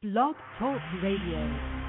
Blog Talk Radio.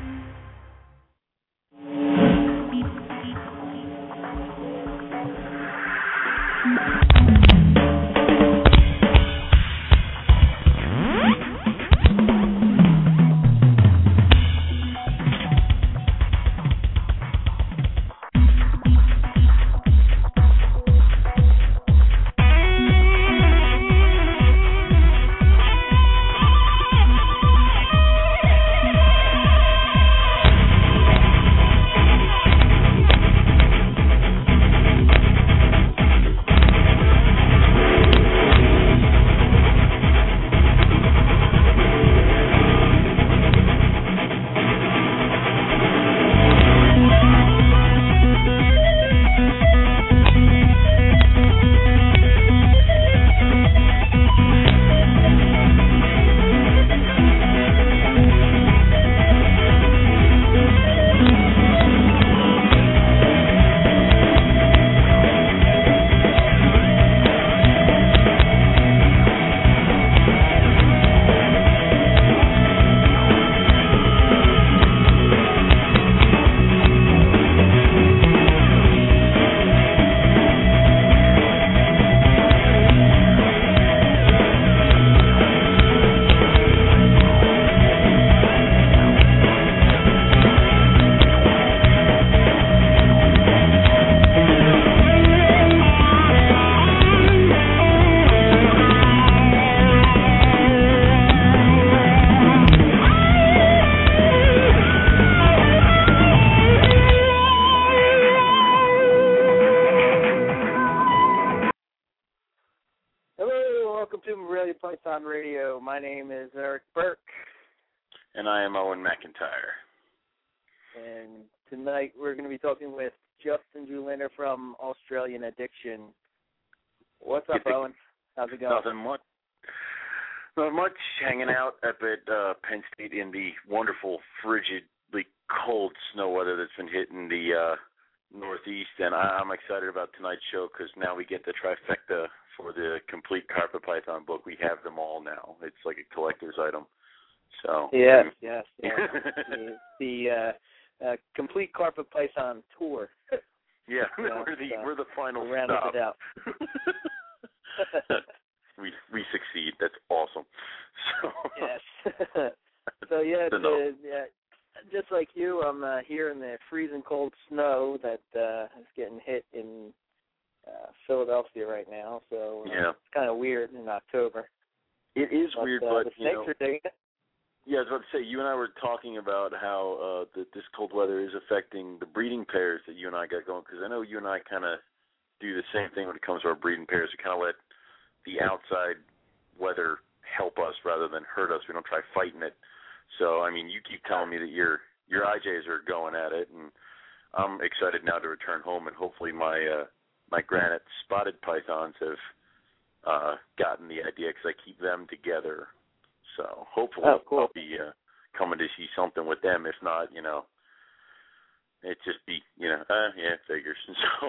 Radio. My name is Eric Burke. And I am Owen McIntyre. And tonight we're going to be talking with Justin Juliner from Australian Addiction. What's up, Owen? How's it going? Not much. Hanging out up at Penn State in the wonderful, frigidly cold snow weather that's been hitting the Northeast. And I'm excited about tonight's show because now we get the trifecta for the complete Carpet Python book. We have them all now. It's like a collector's item. So yes. the complete Carpet Python tour. Yeah, we're the final round stop. It out. we succeed. That's awesome. So yes. So just like you, I'm here in the freezing cold snow that is getting hit in Philadelphia right now, so it's kind of weird in October. It is weird, but the snakes are digging it. Yeah, I was about to say, you and I were talking about how this cold weather is affecting the breeding pairs that you and I got going, because I know you and I kind of do the same thing when it comes to our breeding pairs. We kind of let the outside weather help us rather than hurt us. We don't try fighting it. So, I mean, you keep telling me that your IJs are going at it, and I'm excited now to return home, and hopefully my granite spotted pythons have gotten the idea because I keep them together. So hopefully I'll be coming to see something with them. If not, it just be, it figures.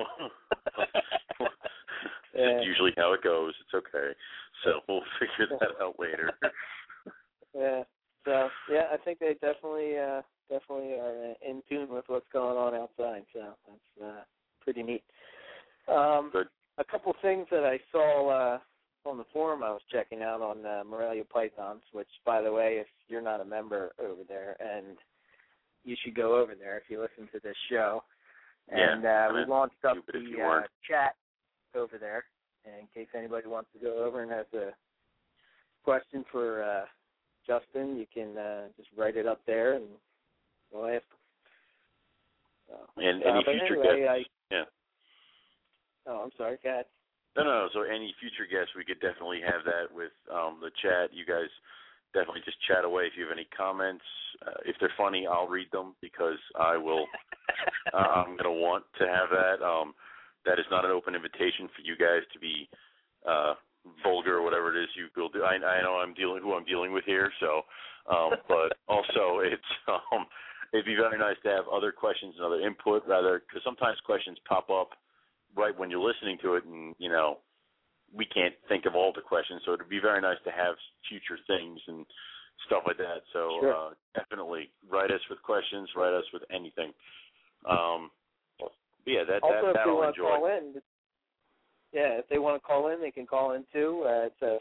So it's usually how it goes. It's okay. So we'll figure that out later. Yeah. So, I think they definitely are in tune with what's going on outside. So that's pretty neat. Good. A couple things that I saw on the forum I was checking out on Morelia Pythons, which, by the way, if you're not a member over there, and you should go over there if you listen to this show. And we launched up the chat over there, in case anybody wants to go over and has a question for Justin, you can just write it up there and we'll ask him. So, and any future guests? Oh, I'm sorry, go ahead. No. So any future guests, we could definitely have that with the chat. You guys definitely just chat away. If you have any comments, if they're funny, I'll read them because I will. I'm going to want to have that. That is not an open invitation for you guys to be vulgar or whatever it is you will do. I know who I'm dealing with here. So, but also it'd be very nice to have other questions and other input, rather, because sometimes questions pop up right when you're listening to it, and we can't think of all the questions. So it'd be very nice to have future things and stuff like that. So Sure. definitely write us with questions, write us with anything. Yeah, that also, if they I'll want to enjoy. call in, if they want to call in, they can call in too. It's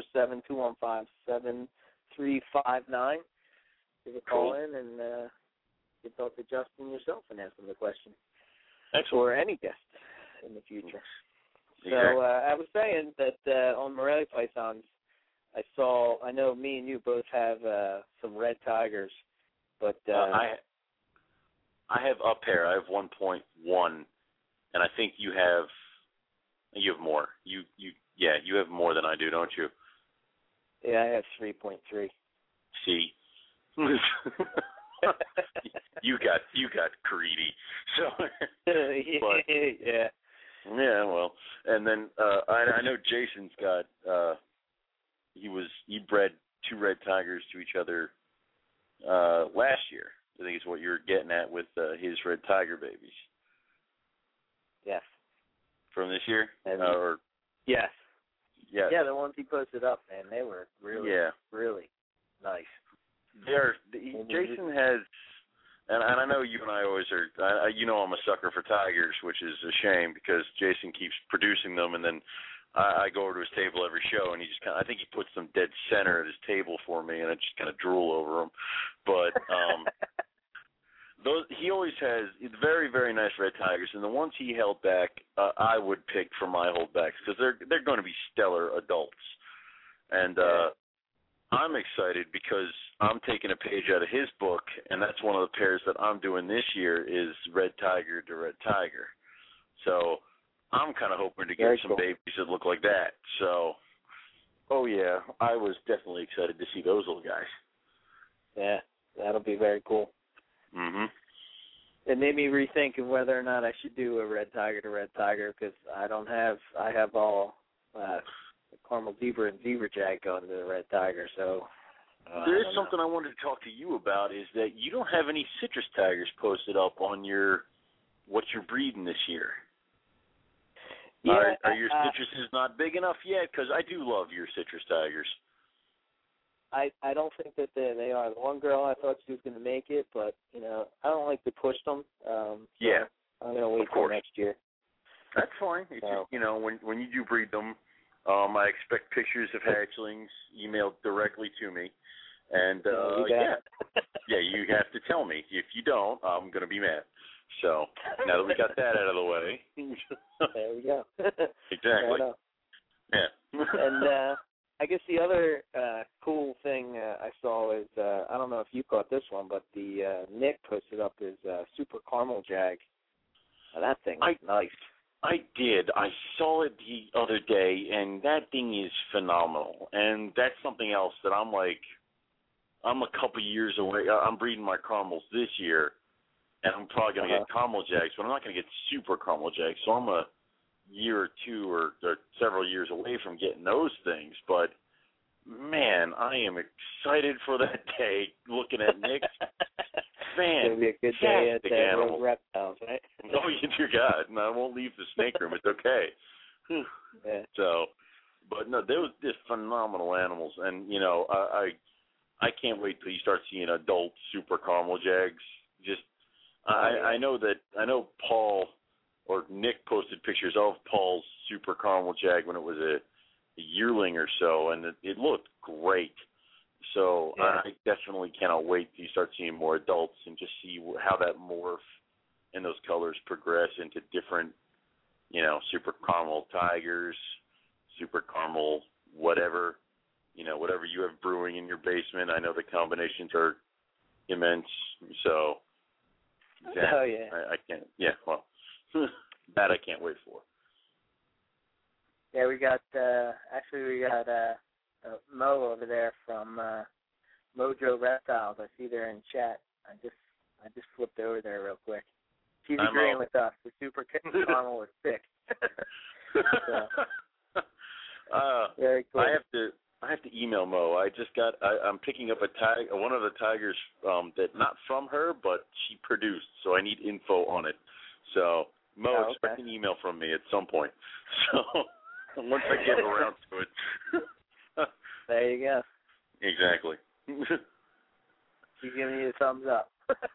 347-215-7359. You can call in and you can talk to Justin yourself and ask him the question. Excellent. Or any guest in the future. Exactly. So I was saying that on Morelia Pythons, I know me and you both have some red tigers, but I have a pair. I have 1.1, and I think you have more. You have more than I do, don't you? Yeah, I have 3.3. See, you got greedy. So, but, yeah. Yeah, well, and then I know Jason's got he bred 2 red tigers to each other last year. I think is what you were getting at with his red tiger babies. Yes. From this year? Yes. Yes. Yeah, the ones he posted up, man, they were really, really nice. Jason has, and I know you and I always are, I'm a sucker for tigers, which is a shame because Jason keeps producing them, and then I go over to his table every show, and I think he puts them dead center at his table for me, and I just kind of drool over them. But he always has very, very nice red tigers, and the ones he held back, I would pick for my holdbacks because they're going to be stellar adults. And I'm excited because I'm taking a page out of his book, and that's one of the pairs that I'm doing this year is red tiger to red tiger. So I'm kind of hoping to get some babies that look like that. So, I was definitely excited to see those little guys. Yeah, that'll be very cool. Mm-hmm. It made me rethink of whether or not I should do a red tiger to red tiger because I have all caramel zebra and zebra jag going to the red tiger. So there is something I wanted to talk to you about is that you don't have any citrus tigers posted up on what you're breeding this year. Yeah, are your citruses not big enough yet? Because I do love your citrus tigers. I don't think that they are. The one girl, I thought she was going to make it, but, I don't like to push them. I'm going to wait till next year. That's fine. It's just, when you do breed them, I expect pictures of hatchlings emailed directly to me. And, you have to tell me. If you don't, I'm going to be mad. So now that we got that out of the way. There we go. Exactly. Yeah. And I guess the other cool thing I saw is, I don't know if you caught this one, but the Nick posted up his Super Caramel Jag. That thing is nice. I did. I saw it the other day, and that thing is phenomenal. And that's something else that I'm a couple years away. I'm breeding my caramels this year, and I'm probably going to get caramel jags, but I'm not going to get super caramel jags. So I'm a year or two or several years away from getting those things. But, man, I am excited for that day looking at Nick's. It's going to be a good day at Rogue Reptiles, right? Oh, dear God. No, I won't leave the snake room. It's okay. Yeah. So, but, no, they were just phenomenal animals. And, I can't wait till you start seeing adult super caramel jags. Just, I know Paul or Nick posted pictures of Paul's super caramel jag when it was a yearling or so, and it looked great. So I definitely cannot wait till you start seeing more adults and just see how that morph and those colors progress into different, super caramel tigers, super caramel whatever, whatever you have brewing in your basement. I know the combinations are immense, so I can't. Yeah, well, that I can't wait for. Yeah, we got Mo over there from Mojo Reptiles. I see they're in chat. I just flipped over there real quick. She's agreeing with us. The super caramel is thick. Very cool. I have to email Mo. I'm picking up one of the tigers that not from her, but she produced, so I need info on it. So Mo, expect an email from me at some point. So once I get around to it. There you go. Exactly. He's giving you a thumbs up.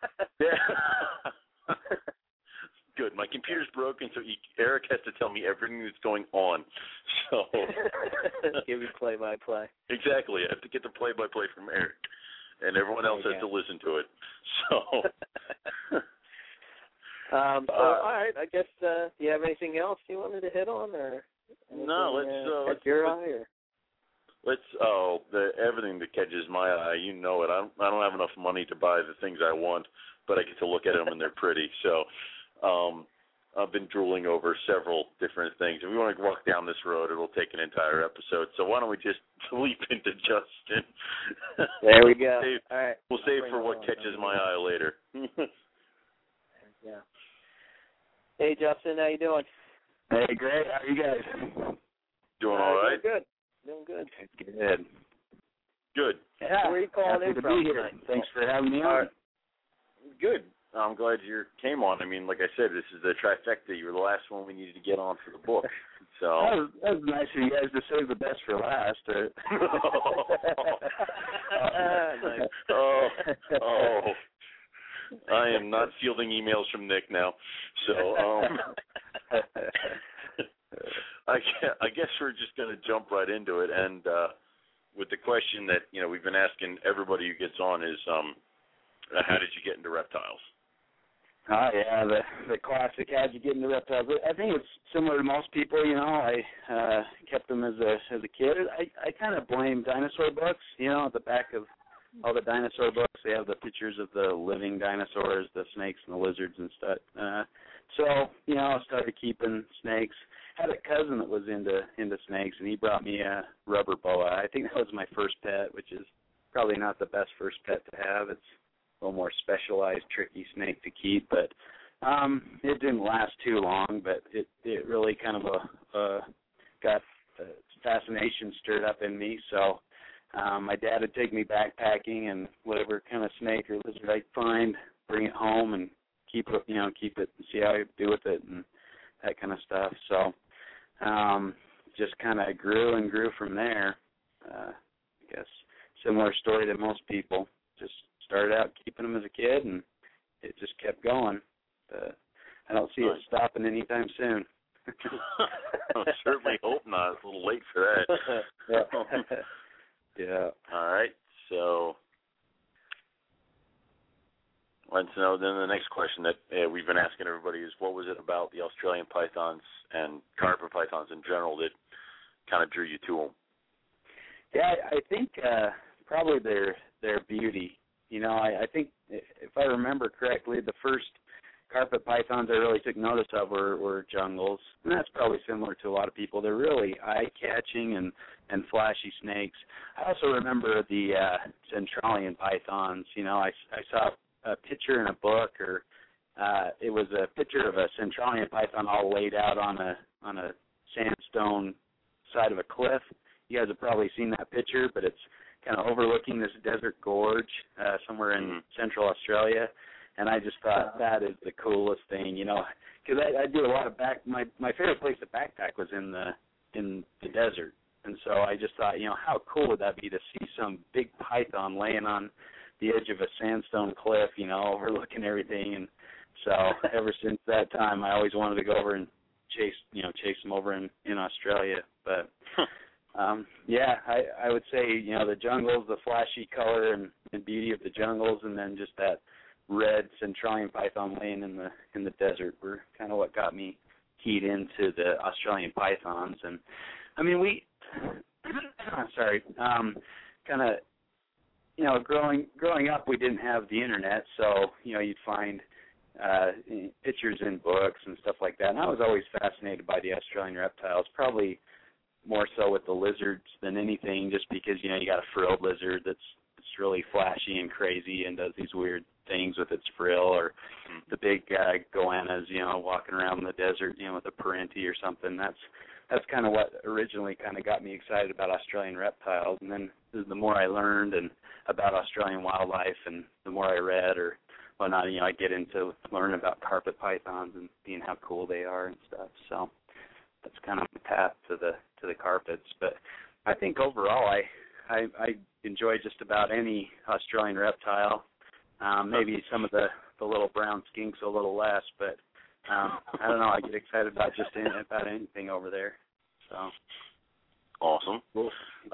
Yeah. Good. My computer's broken, so Eric has to tell me everything that's going on. So give you play-by-play. Exactly. I have to get the play-by-play from Eric, and everyone else has to listen to it. So. All right. I guess. Do you have anything else you wanted to hit on, or no? Let's your eye, or? Everything that catches my eye, you know it. I don't have enough money to buy the things I want, but I get to look at them and they're pretty. So, I've been drooling over several different things. If we want to walk down this road, it'll take an entire episode. So why don't we just leap into Justin? There we go. All right. We'll save for what catches my eye later. Yeah. Hey, Justin, how you doing? Hey, great. How are you guys? Doing all right? Doing good. Good. Good. Yeah. Where are you calling in from? Here. Thanks for having me on. Good. I'm glad you came on. I mean, like I said, this is the trifecta. You were the last one we needed to get on for the book. So that was nice of you guys to save the best for last. Nice. Oh. I am not fielding emails from Nick now. So I guess we're just going to jump right into it. And with the question that, we've been asking everybody who gets on is, how did you get into reptiles? Oh, yeah, the classic, how'd you get into reptiles? I think it's similar to most people, I kept them as a kid. I kind of blame dinosaur books, at the back of all the dinosaur books, they have the pictures of the living dinosaurs, the snakes and the lizards and stuff. So, I started keeping snakes. Had a cousin that was into snakes, and he brought me a rubber boa. I think that was my first pet, which is probably not the best first pet to have. It's a little more specialized, tricky snake to keep, but it didn't last too long, but it really kind of got fascination stirred up in me. So my dad would take me backpacking, and whatever kind of snake or lizard I'd find, bring it home and keep it and see how I do with it and that kind of stuff. So just kind of grew and grew from there. I guess similar story to most people. Just started out keeping them as a kid, and it just kept going. I don't see it stopping anytime soon. I certainly hope not. It's a little late for that. Yeah. All right. So let's know. Then the next question that we've been asking everybody is, what was it about the Australian pythons and carpet pythons in general that kind of drew you to them? Yeah, I think probably their beauty. I think if I remember correctly, the first carpet pythons I really took notice of were jungles, and that's probably similar to a lot of people. They're really eye-catching and flashy snakes. I also remember the Centralian pythons. I saw a picture in a book, or it was a picture of a Centralian python all laid out on a sandstone side of a cliff. You guys have probably seen that picture, but it's kind of overlooking this desert gorge somewhere in central Australia. And I just thought that is the coolest thing, because I do a lot of my favorite place to backpack was in the desert. And so I just thought, how cool would that be to see some big python laying on the edge of a sandstone cliff, overlooking everything. And so ever since that time, I always wanted to go over and chase them over in Australia. But yeah, I would say, the jungles, the flashy color and beauty of the jungles, and then just that red Centralian python laying in the desert were kind of what got me keyed into the Australian pythons. And I mean, we kind of growing up, we didn't have the internet, so you'd find pictures in books and stuff like that. And I was always fascinated by the Australian reptiles, probably more so with the lizards than anything, just because you got a frilled lizard that's really flashy and crazy and does these weird things with its frill, or the big goannas, walking around the desert, with a parenti or something. That's kind of what originally kind of got me excited about Australian reptiles. And then the more I learned and about Australian wildlife, and the more I read or whatnot, I get into learning about carpet pythons and seeing how cool they are and stuff. So that's kind of the path to the carpets. But I think overall, I enjoy just about any Australian reptile. Maybe some of the little brown skinks a little less, but I don't know. I get excited about about anything over there. So awesome. Cool.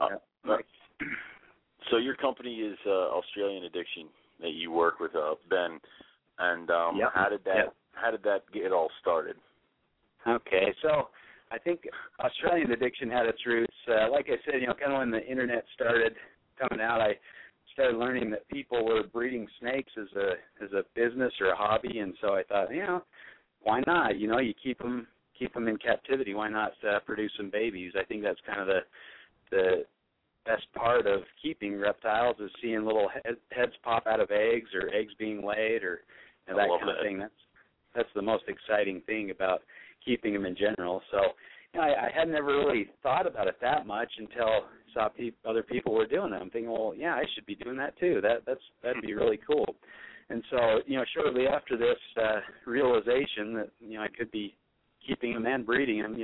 So your company is Australian Addiction that you work with, Ben, and how did that get all started? Okay, so I think Australian Addiction had its roots. Like I said, kind of when the internet started coming out, I started learning that people were breeding snakes as a business or a hobby, and so I thought, why not? You keep them in captivity. Why not produce some babies? I think that's kind of the best part of keeping reptiles is seeing little heads pop out of eggs or eggs being laid or that kind of thing. That's the most exciting thing about keeping them in general. So I had never really thought about it that much until I saw other people were doing it. I'm thinking, well, I should be doing that too. That'd be really cool. And so, shortly after this realization that, I could be keeping them and breeding them,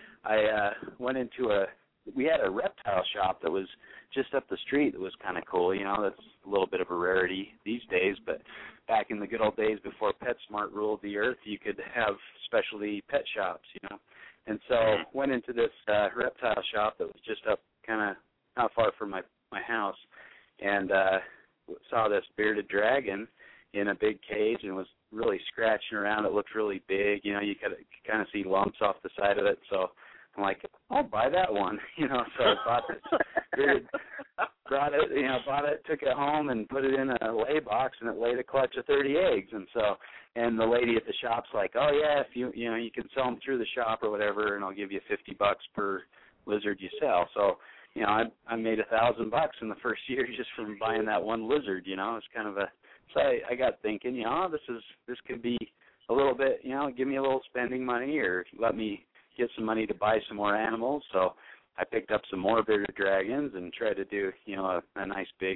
I went into we had a reptile shop that was just up the street that was kind of cool. That's a little bit of a rarity these days, but back in the good old days before PetSmart ruled the earth, you could have specialty pet shops, And so went into this reptile shop that was just up kind of not far from my house and saw this bearded dragon in a big cage and was really scratching around. It looked really big. You could kind of see lumps off the side of it. So I'm like, I'll buy that one. So I bought this bearded, bought it, took it home and put it in a lay box, and it laid a clutch of 30 eggs. And the lady at the shop's like, oh yeah, if you can sell them through the shop or whatever, and I'll give you $50 per lizard you sell. So I made $1,000 in the first year just from buying that one lizard. It's kind of so I got thinking, this could be a little bit, give me a little spending money or let me get some money to buy some more animals. So I picked up some more bearded dragons and tried to do, a nice big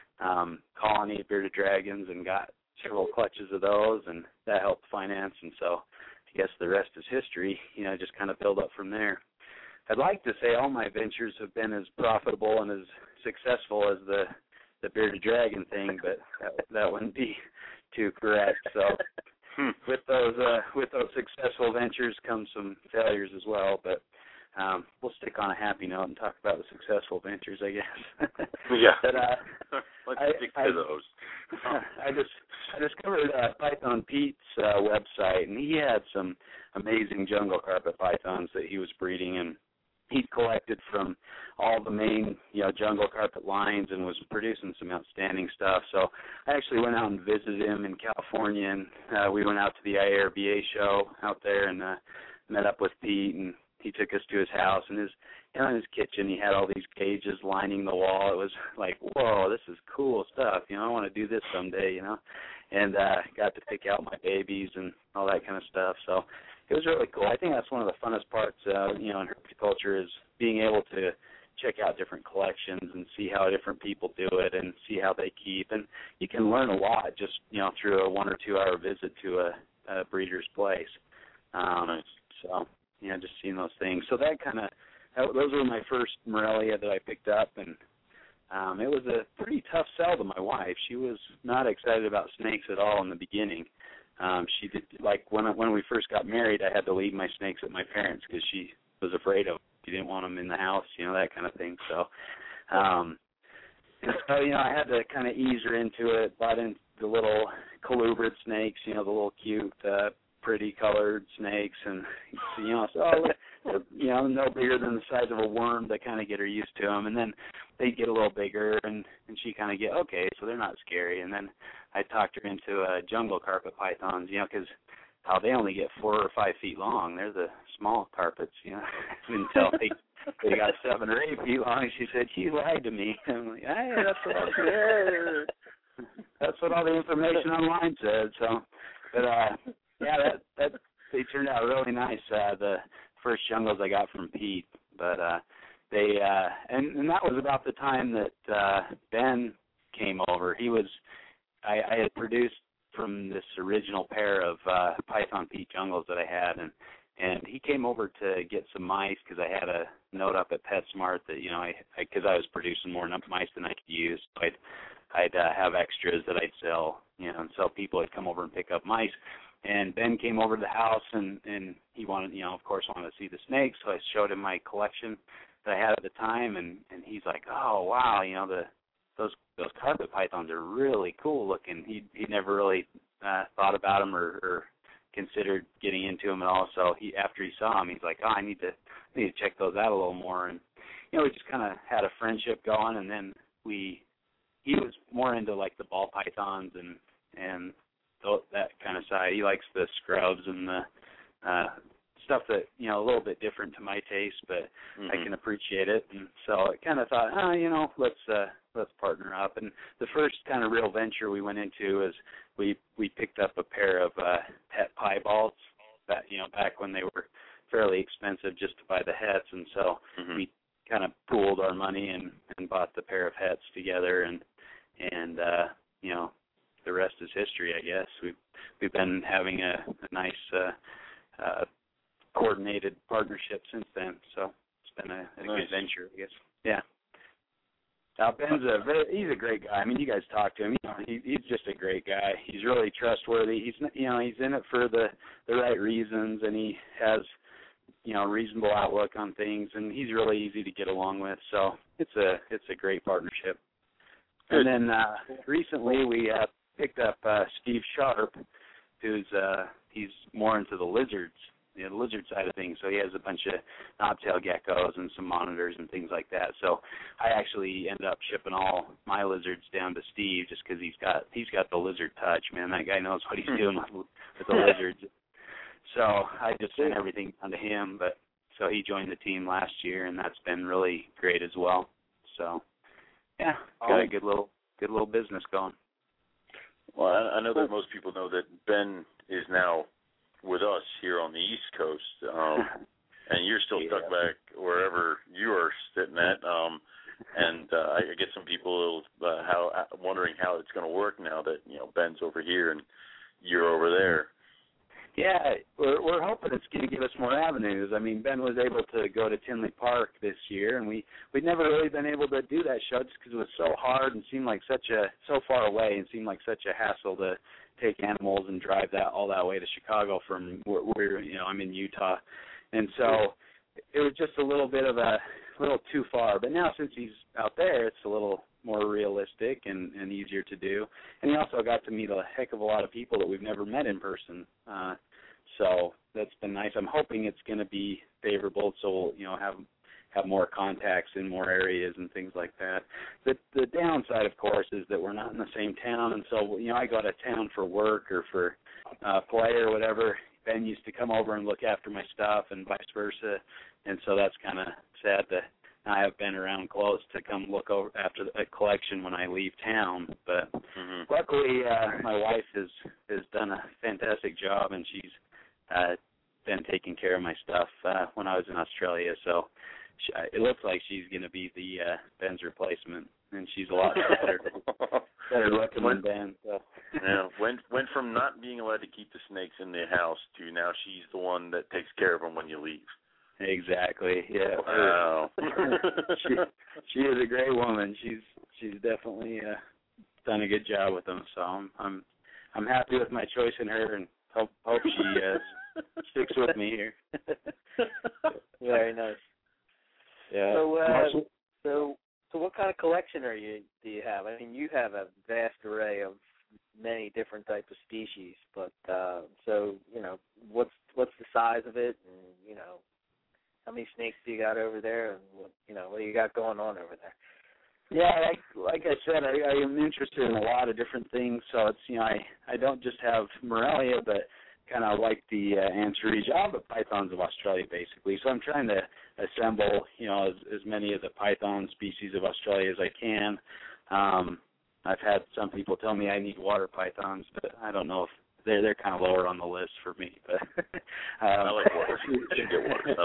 colony of bearded dragons and got several clutches of those, and that helped finance. And so I guess the rest is history, just kind of build up from there. I'd like to say all my ventures have been as profitable and as successful as the bearded dragon thing, but that wouldn't be too correct. So with those successful ventures come some failures as well, but we'll stick on a happy note and talk about the successful ventures, I guess. Yeah. But, let's stick to those. I discovered Python Pete's website, and he had some amazing jungle carpet pythons that he was breeding, and he collected from all the main, jungle carpet lines and was producing some outstanding stuff. So I actually went out and visited him in California, and we went out to the IRBA show out there and met up with Pete, and he took us to his house, and in his kitchen he had all these cages lining the wall. It was like, whoa, this is cool stuff. I want to do this someday, and got to pick out my babies and all that kind of stuff. So it was really cool. I think that's one of the funnest parts, in herpetoculture is being able to check out different collections and see how different people do it and see how they keep. And you can learn a lot just, through a 1 or 2 hour visit to a breeder's place. Nice. So, just seeing those things. So those were my first Morelia that I picked up, and it was a pretty tough sell to my wife. She was not excited about snakes at all in the beginning. She did, like when we first got married, I had to leave my snakes at my parents because she was afraid of them. She didn't want them in the house, that kind of thing. So, I had to kind of ease her into it. Bought in the little colubrid snakes, the little cute, pretty colored snakes, and no bigger than the size of a worm to kind of get her used to them. And then they get a little bigger, and she kind of get okay, so they're not scary. And then I talked her into jungle carpet pythons, because they only get 4 or 5 feet long. They're the small carpets, until they got 7 or 8 feet long. She said, "She lied to me." I'm like, "Hey, that's what all the information online said." So, but that they turned out really nice. The first jungles I got from Pete, but they and that was about the time that Ben came over. I had produced from this original pair of Python Pete jungles that I had, and And he came over to get some mice because I had a note up at PetSmart that, you know, because I was producing more mice than I could use. So I'd have extras that I'd sell, you know, and so people would come over and pick up mice. And Ben came over to the house, and he wanted, you know, of course, wanted to see the snakes. So I showed him my collection that I had at the time, and he's like, oh, wow, you know, those carpet pythons are really cool looking. He never really thought about them or considered getting into them at all. So after he saw them, he's like, oh, I need to check those out a little more. And, you know, we just kind of had a friendship going, and then he was more into like the ball pythons and that kind of side. He likes the scrubs and the stuff that, you know, a little bit different to my taste, but I can appreciate it. And so I kind of thought, you know, let's partner up. And the first kind of real venture we went into is we picked up a pair of het piebalgs that, you know, back when they were fairly expensive just to buy the hets, and so we kind of pooled our money and bought the pair of hets together, and you know, the rest is history, I guess. We've been having a nice coordinated partnership since then, so it's been a good venture, I guess. Yeah. Now Ben's he's a great guy. I mean, you guys talk to him. You know, he's just a great guy. He's really trustworthy. He's, you know, he's in it for the right reasons, and he has, you know, reasonable outlook on things, and he's really easy to get along with. So it's a great partnership. And then recently we picked up Steve Sharp, who's he's more into the lizards, the lizard side of things. So he has a bunch of knobtail geckos and some monitors and things like that. So I actually ended up shipping all my lizards down to Steve just because he's got the lizard touch, man. That guy knows what he's doing with the lizards. So I just sent everything down to him. But so he joined the team last year, and that's been really great as well. So yeah, got a good little business going. Well, I know that most people know that Ben is now with us here on the East Coast, and you're still stuck back wherever you are sitting at. And I get some people wondering how it's going to work now that, you know, Ben's over here and you're over there. Yeah, we're hoping it's going to give us more avenues. I mean, Ben was able to go to Tinley Park this year, and we'd never really been able to do that show just because it was so hard and seemed like so far away and seemed like such a hassle to take animals and drive all that way to Chicago from where you know, I'm in Utah. And so it was just a little too far. But now since he's out there, it's a little more realistic and easier to do. And he also got to meet a heck of a lot of people that we've never met in person. So that's been nice. I'm hoping it's going to be favorable, so we'll, you know, have more contacts in more areas and things like that. The downside, of course, is that we're not in the same town, and so, you know, I go to town for work or for play or whatever. Ben used to come over and look after my stuff and vice versa, and so that's kind of sad that I have been around close to come look over after the collection when I leave town. But luckily, my wife has done a fantastic job, and she's been taking care of my stuff when I was in Australia. So it looks like she's going to be the Ben's replacement, and she's a lot better looking than Ben. So. Yeah, went from not being allowed to keep the snakes in the house to now she's the one that takes care of them when you leave. Exactly. Yeah. Wow. she is a great woman. She's definitely done a good job with them. So I'm happy with my choice in her, and hope she sticks with me here. Very nice. Yeah. So what kind of collection do you have? I mean, you have a vast array of many different types of species, but so, you know, what's the size of it, and, you know, how many snakes do you got over there, and what do you got going on over there? Yeah, like I said, I am interested in a lot of different things. So it's, you know, I don't just have Morelia, but kind of like the Anserige, all the pythons of Australia, basically. So I'm trying to assemble, you know, as many of the python species of Australia as I can. I've had some people tell me I need water pythons, but I don't know if they're kind of lower on the list for me. But I like water. You should get water. I like it.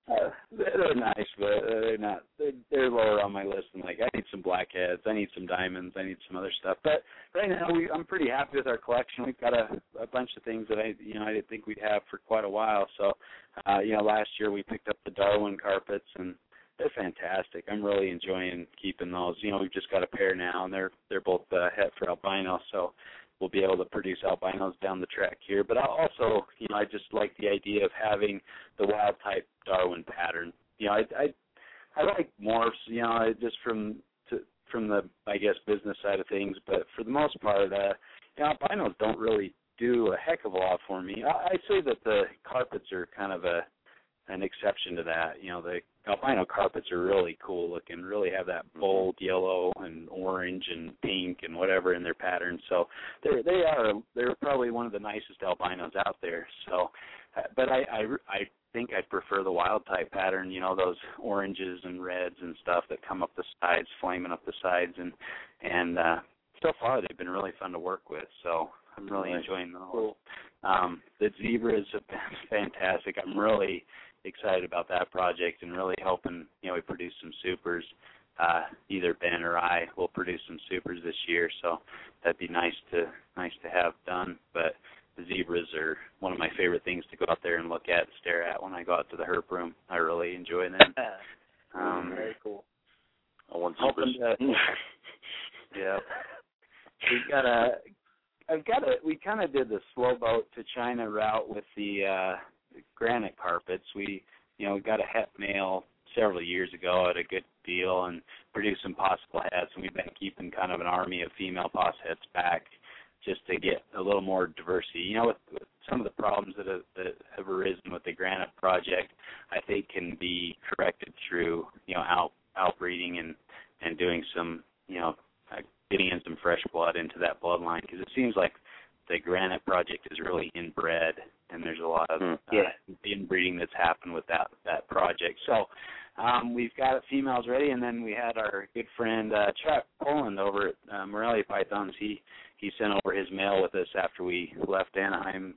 They're nice, but they're not. They're lower on my list. And like, I need some blackheads, I need some diamonds, I need some other stuff. But right now, I'm pretty happy with our collection. We've got a bunch of things that I didn't think we'd have for quite a while. So, last year we picked up the Darwin carpets, and they're fantastic. I'm really enjoying keeping those. We've just got a pair now, and they're both het for albino, so we'll be able to produce albinos down the track here. But I also, I just like the idea of having the wild type Darwin pattern. I like morphs, just from the, I guess, business side of things. But for the most part, albinos don't really do a heck of a lot for me. I say that the carpets are kind of an exception to that. The albino carpets are really cool looking, really have that bold yellow and orange and pink and whatever in their patterns. So they're probably one of the nicest albinos out there. So, but I think I'd prefer the wild type pattern, those oranges and reds and stuff that come up the sides, flaming up the sides, and so far they've been really fun to work with. So I'm really enjoying those. Cool. The zebras have been fantastic. I'm really excited about that project and really hoping we produce some supers. Either Ben or I will produce some supers this year, so that'd be nice to have done. But the zebras are one of my favorite things to go out there and look at and stare at when I go out to the herp room. I really enjoy them. Very cool. I want zebras. Yeah. We kind of did the slow boat to China route with the granite carpets. We got a het male several years ago at a good deal and produced some possible hets, and we've been keeping kind of an army of female poss hets back just to get a little more diversity. With some of the problems that have arisen with the granite project, I think can be corrected through outbreeding and doing some getting in some fresh blood into that bloodline, because it seems like the granite project is really inbred, and there's a lot of inbreeding that's happened with that project. So we've got females ready, and then we had our good friend Chuck Poland over at Morelia Pythons. He sent over his male with us after we left the Anaheim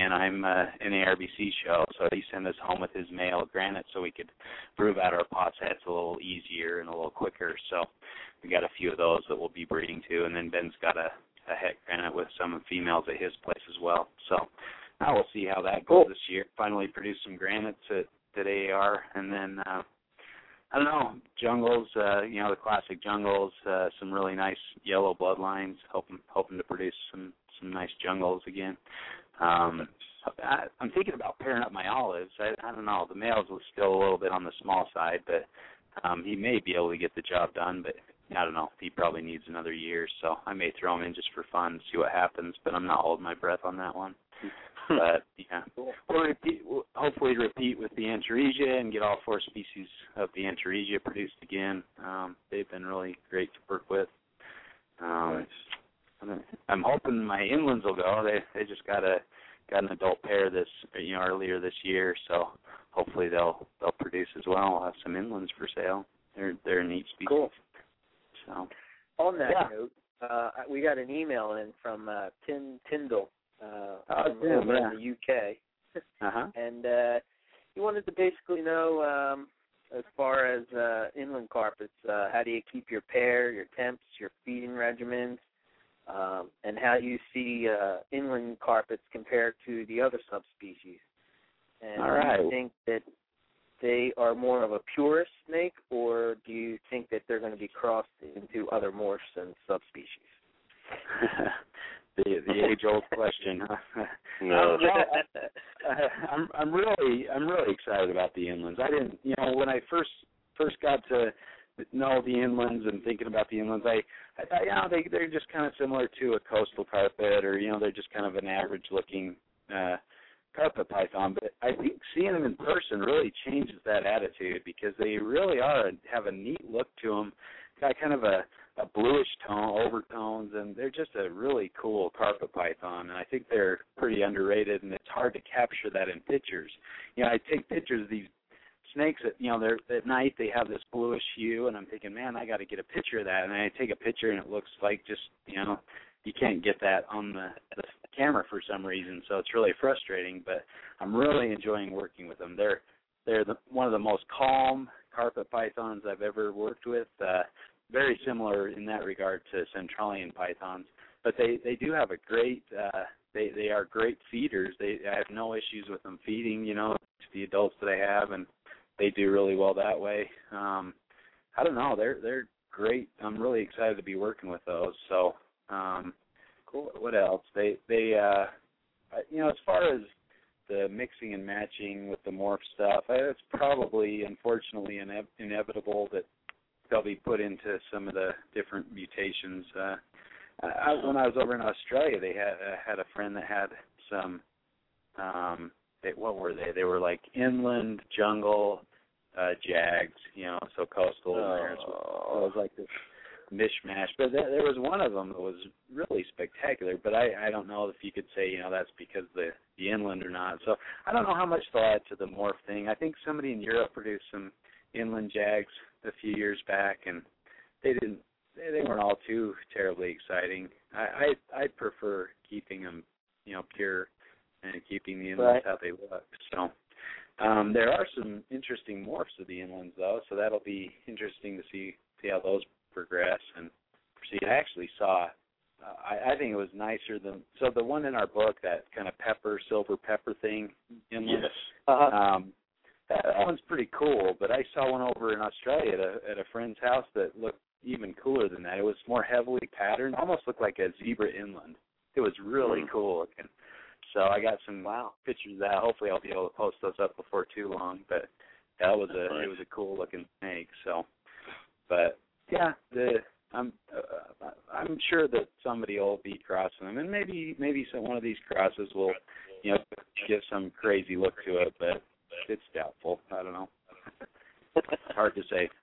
NARBC show. So he sent us home with his male granite so we could prove out our pots hets a little easier and a little quicker. So we got a few of those that we'll be breeding to, and then Ben's got a het granite with some females at his place as well. So now we'll see how that goes this year. Finally produce some granites at AAR, and then I don't know, jungles, the classic jungles, some really nice yellow bloodlines, hoping to produce some nice jungles again. I'm thinking about pairing up my olives. I don't know, the males was still a little bit on the small side, but he may be able to get the job done, but I don't know, he probably needs another year, so I may throw him in just for fun, see what happens, but I'm not holding my breath on that one. But, we'll hopefully repeat with the Antaresia and get all 4 species of the Antaresia produced again. They've been really great to work with. I'm hoping my inlands will go. They just got an adult pair earlier this year, so hopefully they'll produce as well. We'll have some inlands for sale. They're a neat species. Cool. So on that note, we got an email in from Tim Tyndall over in the UK, and he wanted to basically know, as far as inland carpets, how do you keep your pair, your temps, your feeding regimens, and how you see inland carpets compared to the other subspecies. And do you think that they are more of a purist snake, or do you think that they're going to be crossed into other morphs and subspecies? the age-old question. No. I'm really excited about the inlands. I didn't, when I first got to know the inlands and thinking about the inlands, I thought, they're just kind of similar to a coastal carpet, or they're just kind of an average-looking carpet python. But I think seeing them in person really changes that attitude, because they really have a neat look to them. Got kind of a bluish tone, overtones, and they're just a really cool carpet python. And I think they're pretty underrated, and it's hard to capture that in pictures. I take pictures of these snakes they're at night, they have this bluish hue, and I'm thinking, man, I got to get a picture of that. And I take a picture, and it looks like just, you can't get that on the camera for some reason, so it's really frustrating. But I'm really enjoying working with them. They're they're one of the most calm carpet pythons I've ever worked with. Very similar in that regard to Centralian pythons, but they do have a great. They are great feeders. I have no issues with them feeding, to the adults that I have, and they do really well that way. I don't know. They're great. I'm really excited to be working with those. So, cool. What else? They as far as the mixing and matching with the morph stuff, it's probably, unfortunately, inevitable that they'll be put into some of the different mutations. When I was over in Australia, they had a friend that had some. What were they? They were like inland jungle jags, so coastal. And so it was like this mishmash. But there was one of them that was really spectacular. But I don't know if you could say that's because the inland or not. So I don't know how much they'll add to the morph thing. I think somebody in Europe produced some inland jags a few years back, and they weren't all too terribly exciting. I prefer keeping them, pure and keeping the inlands how they look. So there are some interesting morphs of the inlands, though, so that'll be interesting to see how those progress. And see, I actually saw, I think it was nicer than, so the one in our book, that kind of silver pepper thing, inland, yes. that one's pretty cool, but I saw one over in Australia at a friend's house that looked even cooler than that. It was more heavily patterned, almost looked like a zebra inland. It was really cool looking. So I got some pictures of that. Hopefully I'll be able to post those up before too long. But it was a cool looking snake. So, but yeah, I'm sure that somebody will be crossing them, and maybe one of these crosses will give some crazy look to it, but it's doubtful. I don't know. Hard to say.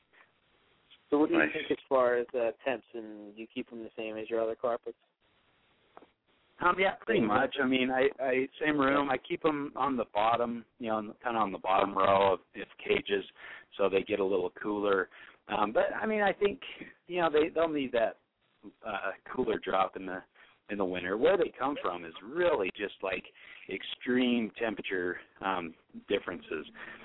So what do you think as far as temps, and you keep them the same as your other carpets? Yeah, pretty much. I mean, I same room. I keep them on the bottom, kind of on the bottom row of cages, so they get a little cooler. But I mean, I think they'll need that cooler drop in the winter. Where they come from is really just like extreme temperature differences.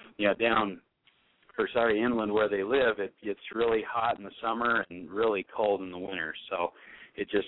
Inland where they live, it gets really hot in the summer and really cold in the winter. So it just,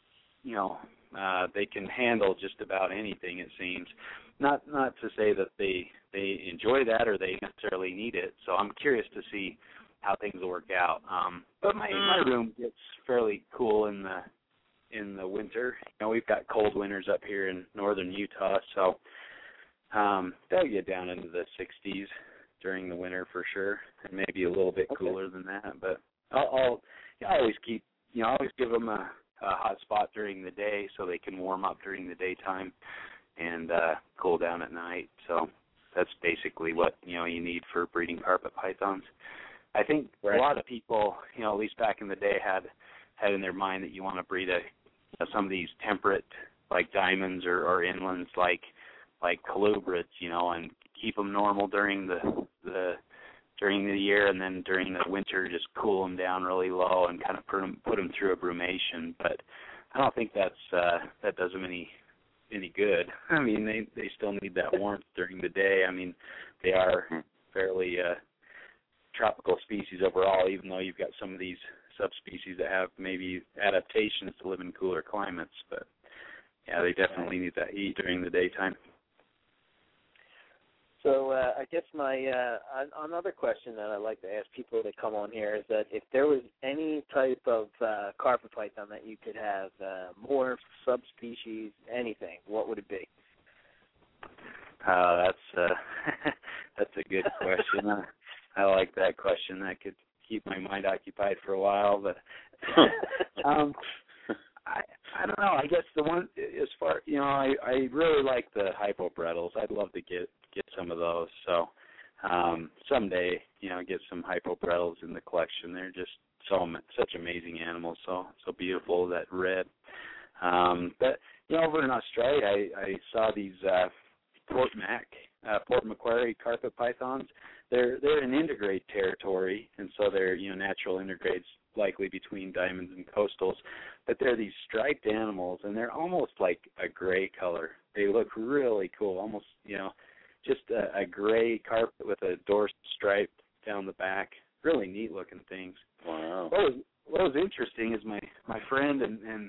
they can handle just about anything, it seems. Not to say that they enjoy that or they necessarily need it. So I'm curious to see how things will work out. But my room gets fairly cool in the winter. We've got cold winters up here in northern Utah, so they'll get down into the 60s during the winter for sure, and maybe a little bit cooler than that. But I always give them a hot spot during the day so they can warm up during the daytime and cool down at night. So that's basically what you need for breeding carpet pythons. I think a lot of people, at least back in the day, had in their mind that you want to breed some of these temperate, like diamonds or inlands, like colubrids, and keep them normal during the year, and then during the winter just cool them down really low and kind of put them through a brumation. But I don't think that does them any good. I mean, they still need that warmth during the day. I mean, they are fairly tropical species overall, even though you've got some of these subspecies that have maybe adaptations to live in cooler climates. But yeah, they definitely need that heat during the daytime. So I guess my another question that I like to ask people that come on here is that if there was any type of carpet python that you could have, morph, subspecies, anything, what would it be? That's a good question. I like that question. That could keep my mind occupied for a while. But I don't know. I guess the one, as far, I really like the hypobrettles. I'd love to get some of those. So someday, get some hypobrettles in the collection. They're just such amazing animals, so beautiful, that red. But over in Australia, I saw these Port Macquarie carpet pythons. They're in intergrade territory, and so they're natural intergrades, likely between diamonds and coastals. But they're these striped animals, and they're almost like a gray color. They look really cool, almost just a gray carpet with a dorsal stripe down the back. Really neat looking things. Wow. What was interesting is my friend and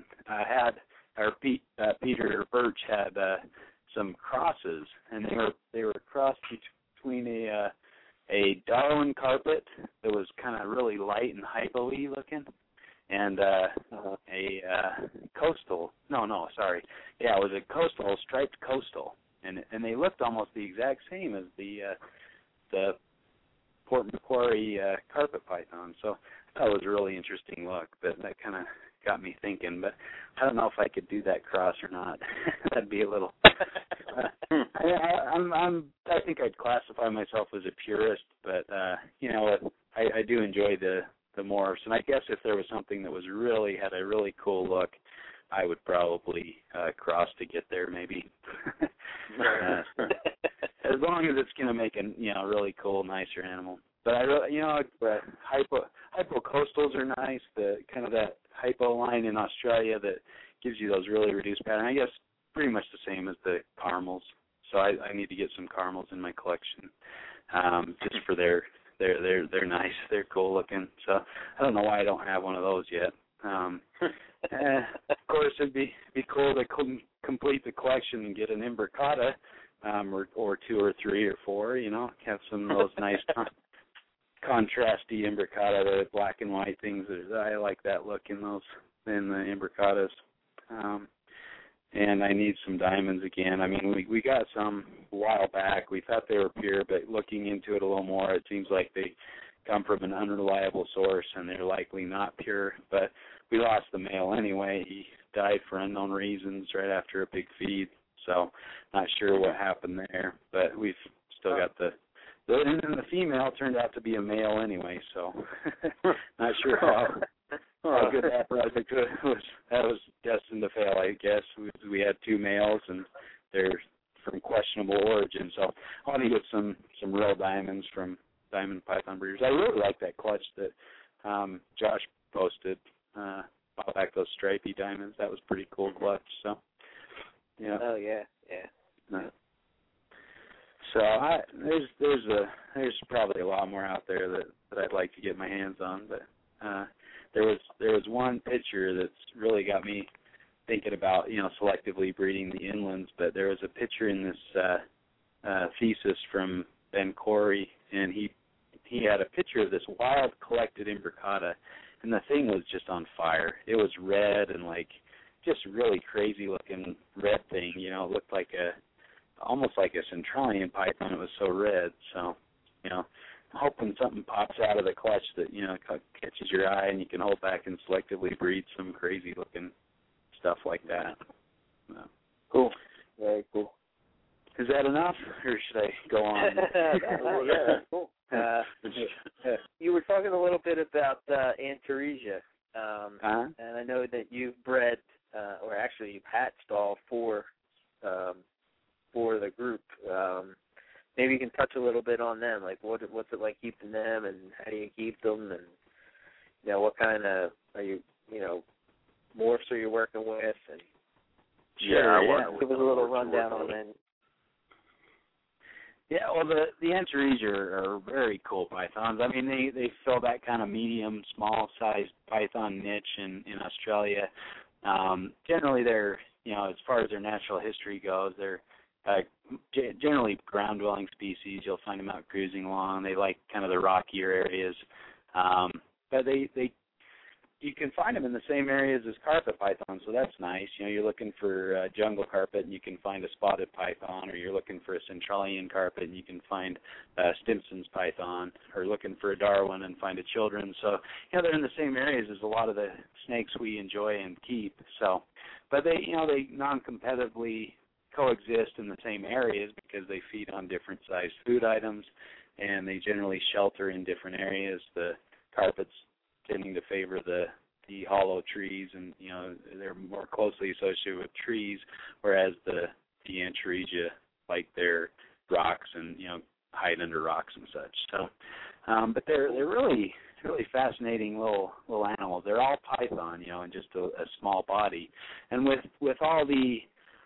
Peter Birch had some crosses, and they were crossed between a Darwin carpet that was kind of really light and hypo-y looking, and a coastal. It was a coastal, striped coastal, and they looked almost the exact same as the Port Macquarie carpet python. So that was a really interesting look, but that kind of got me thinking. But I don't know if I could do that cross or not. That'd be a little. I think I'd classify myself as a purist, but I do enjoy the morphs, and I guess if there was something that had a really cool look, I would probably cross to get there, maybe. As long as it's going to make a really cool, nicer animal. But hypocoastals are nice. The kind of that hypo line in Australia that gives you those really reduced patterns. I guess pretty much the same as the caramels. So I need to get some caramels in my collection, just for they're nice. They're cool looking. So I don't know why I don't have one of those yet. Of course, it'd be cool to complete the collection and get an imbricata, or 2 or 3 or 4. Have some of those nice contrasty imbricata, the black and white things. I like that look in the imbricatas. And I need some diamonds again. I mean, we got some a while back. We thought they were pure, but looking into it a little more, it seems like they come from an unreliable source, and they're likely not pure. But we lost the male anyway. He died for unknown reasons right after a big feed, so not sure what happened there. But we've still got and then the female turned out to be a male anyway, so not sure how good that project was. That was destined to fail, I guess. We had 2 males, and they're from questionable origin. So I want to get some real diamonds from Diamond Python Breeders. I really like that clutch that Josh posted a while back, those stripy diamonds. That was pretty cool clutch. So yeah. Oh yeah. So there's probably a lot more out there that I'd like to get my hands on, but there was one picture that's really got me thinking about selectively breeding the inlands. But there was a picture in this thesis from Ben Corey, and he had a picture of this wild collected imbricata, and the thing was just on fire. It was red and just really crazy looking red thing. It looked like almost like a Centralian python. It was so red. So, I'm hoping something pops out of the clutch that, catches your eye and you can hold back and selectively breed some crazy looking stuff like that. Cool. Very cool. Is that enough, or should I go on? Yeah, cool. You were talking a little bit about Antaresia, and I know that you've bred, or actually you've hatched all 4 for the group. Maybe you can touch a little bit on them, like what's it like keeping them, and how do you keep them, and what kind of morphs are you working with, and give us a little rundown on them. Yeah, well, the Antaresia are very cool pythons. I mean, they fill that kind of medium, small-sized python niche in Australia. Generally, they're, as far as their natural history goes, they're generally ground-dwelling species. You'll find them out cruising along. They like kind of the rockier areas. But you can find them in the same areas as carpet pythons, so that's nice. You're looking for jungle carpet, and you can find a spotted python, or you're looking for a Centralian carpet, and you can find Stimson's python, or looking for a Darwin and find a Children. So, they're in the same areas as a lot of the snakes we enjoy and keep. So, but they non-competitively coexist in the same areas because they feed on different sized food items, and they generally shelter in different areas. The carpets tending to favor the hollow trees, and they're more closely associated with trees, whereas the Antaresia like their rocks and hide under rocks and such. So, but they're really fascinating little animals. They're all python, in just a small body, and with all the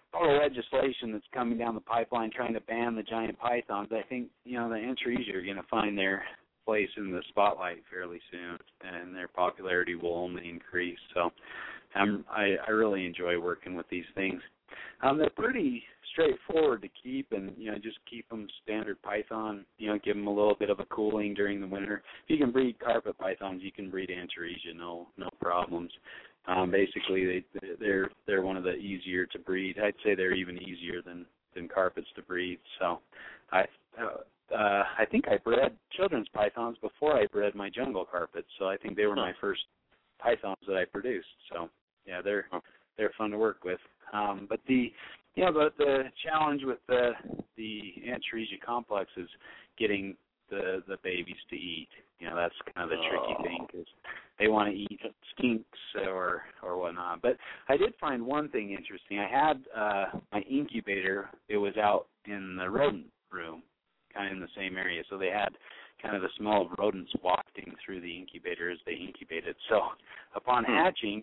all the legislation that's coming down the pipeline trying to ban the giant pythons, I think, the Antaresia are going to find their place in the spotlight fairly soon, and their popularity will only increase. So I really enjoy working with these things. They're pretty straightforward to keep, and just keep them standard python. Give them a little bit of a cooling during the winter. If you can breed carpet pythons, you can breed Antaresia, no problems. Basically, they're one of the easier to breed. I'd say they're even easier than carpets to breed. So I think I bred children's pythons before I bred my jungle carpets. So I think they were my first pythons that I produced. So yeah, they're fun to work with. But the challenge with the Antaresia complex is getting the babies to eat. That's kind of the tricky thing, because they want to eat skinks or whatnot. But I did find one thing interesting. I had my incubator. It was out in the rodent room, kind of in the same area. So they had kind of the smell of rodents wafting through the incubator as they incubated. So upon hatching,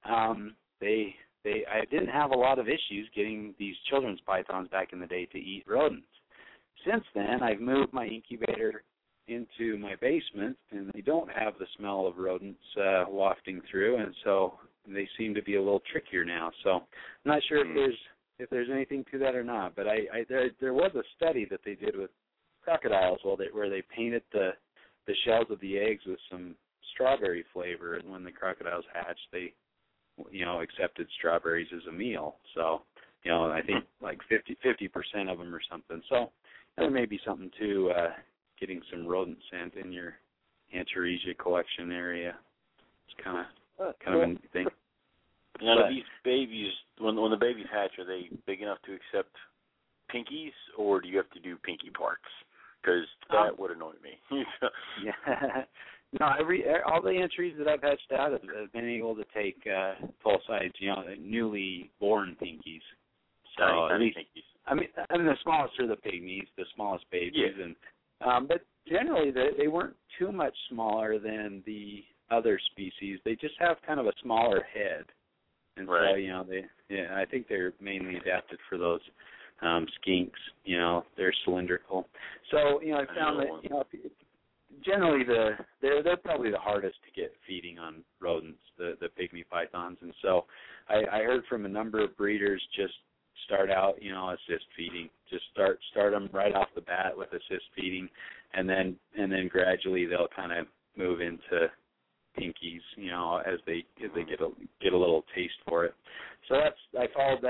I didn't have a lot of issues getting these children's pythons back in the day to eat rodents. Since then, I've moved my incubator into my basement, and they don't have the smell of rodents wafting through, and so they seem to be a little trickier now. So I'm not sure if there's anything to that or not, but there was a study that they did with crocodiles where they painted the shells of the eggs with some strawberry flavor, and when the crocodiles hatched, they accepted strawberries as a meal. So, I think like 50% of them or something. So there may be something to getting some rodent scent in your Antaresia collection area. It's kind of a neat thing. Now, these babies, when the babies hatch, are they big enough to accept pinkies, or do you have to do pinky parts? Because that would annoy me. Yeah. No, all the entries that I've hatched out have been able to take full size, newly born pinkies. So at least, pinkies. I mean, the smallest are the pygmies, the smallest babies, and but generally they weren't too much smaller than the other species. They just have kind of a smaller head, and so I think they're mainly adapted for those skinks. They're cylindrical. So I found that generally they're probably the hardest to get feeding on rodents, the pygmy pythons, and so I heard from a number of breeders just start out assist feeding, just start them right off the bat with assist feeding, and then gradually they'll kind of move into pinkies as they get a little taste for it. So I followed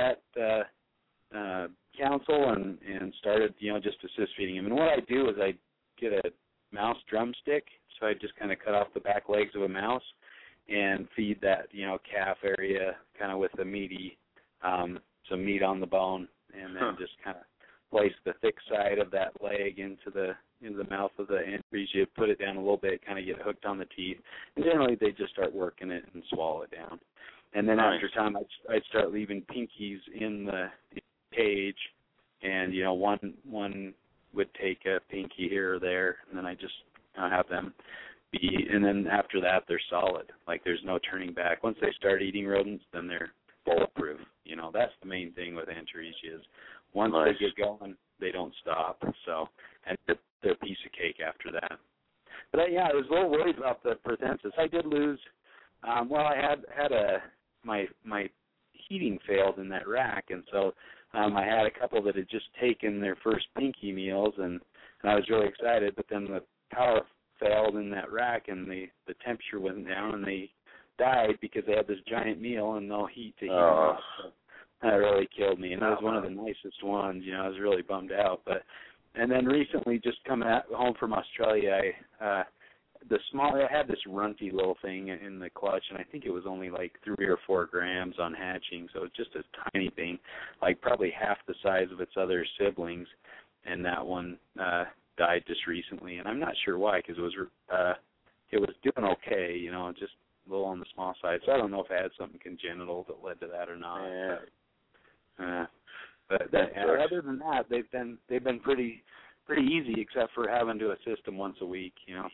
that counsel and started just assist feeding them. And what I do is I get a mouse drumstick, so I just kind of cut off the back legs of a mouse and feed that calf area kind of with the meaty some meat on the bone, and then just kind of place the thick side of that leg into the mouth of the Antaresia, put it down a little bit, kind of get hooked on the teeth, and generally they just start working it and swallow it down. And then after time, I'd start leaving pinkies in the cage, and one would take a pinky here or there, and then I just have them be, and then after that they're solid. Like there's no turning back. Once they start eating rodents, then they're bulletproof. That's the main thing with Antaresia is once they get going, they don't stop. So, and they're a piece of cake after that. But I was a little worried about the Pratensis. I did lose. I had my heating failed in that rack, and so I had a couple that had just taken their first pinky meals, and I was really excited. But then the power failed in that rack, and the temperature went down, and they died because they had this giant meal and no heat to heat them up. So that really killed me, and that was one of the nicest ones. I was really bummed out. And then recently, just coming home from Australia, I had this runty little thing in the clutch, and I think it was only like 3 or 4 grams on hatching, so it's just a tiny thing, like probably half the size of its other siblings, and that one died just recently, and I'm not sure why, because it was doing okay, just a little on the small side. So I don't know if it had something congenital that led to that or not. Yeah. But other than that, they've been pretty easy, except for having to assist them once a week,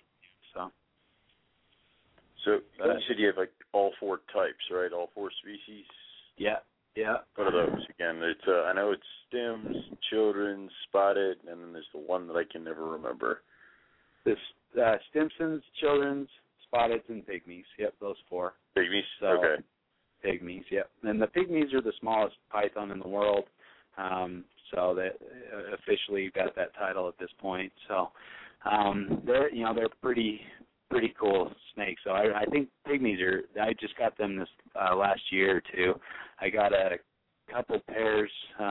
So you said you have like all 4 types, right? All 4 species. Yeah. What are those again? It's remember. This Stimsons, Children's, Spotteds, and Pygmies. Yep, those 4. Pygmies? So, okay. Pygmies, yep. And the Pygmies are the smallest python in the world, so that officially got that title at this point. So they're pretty cool snakes. So I think Pygmies I just got them this last year or two. I got a couple pairs,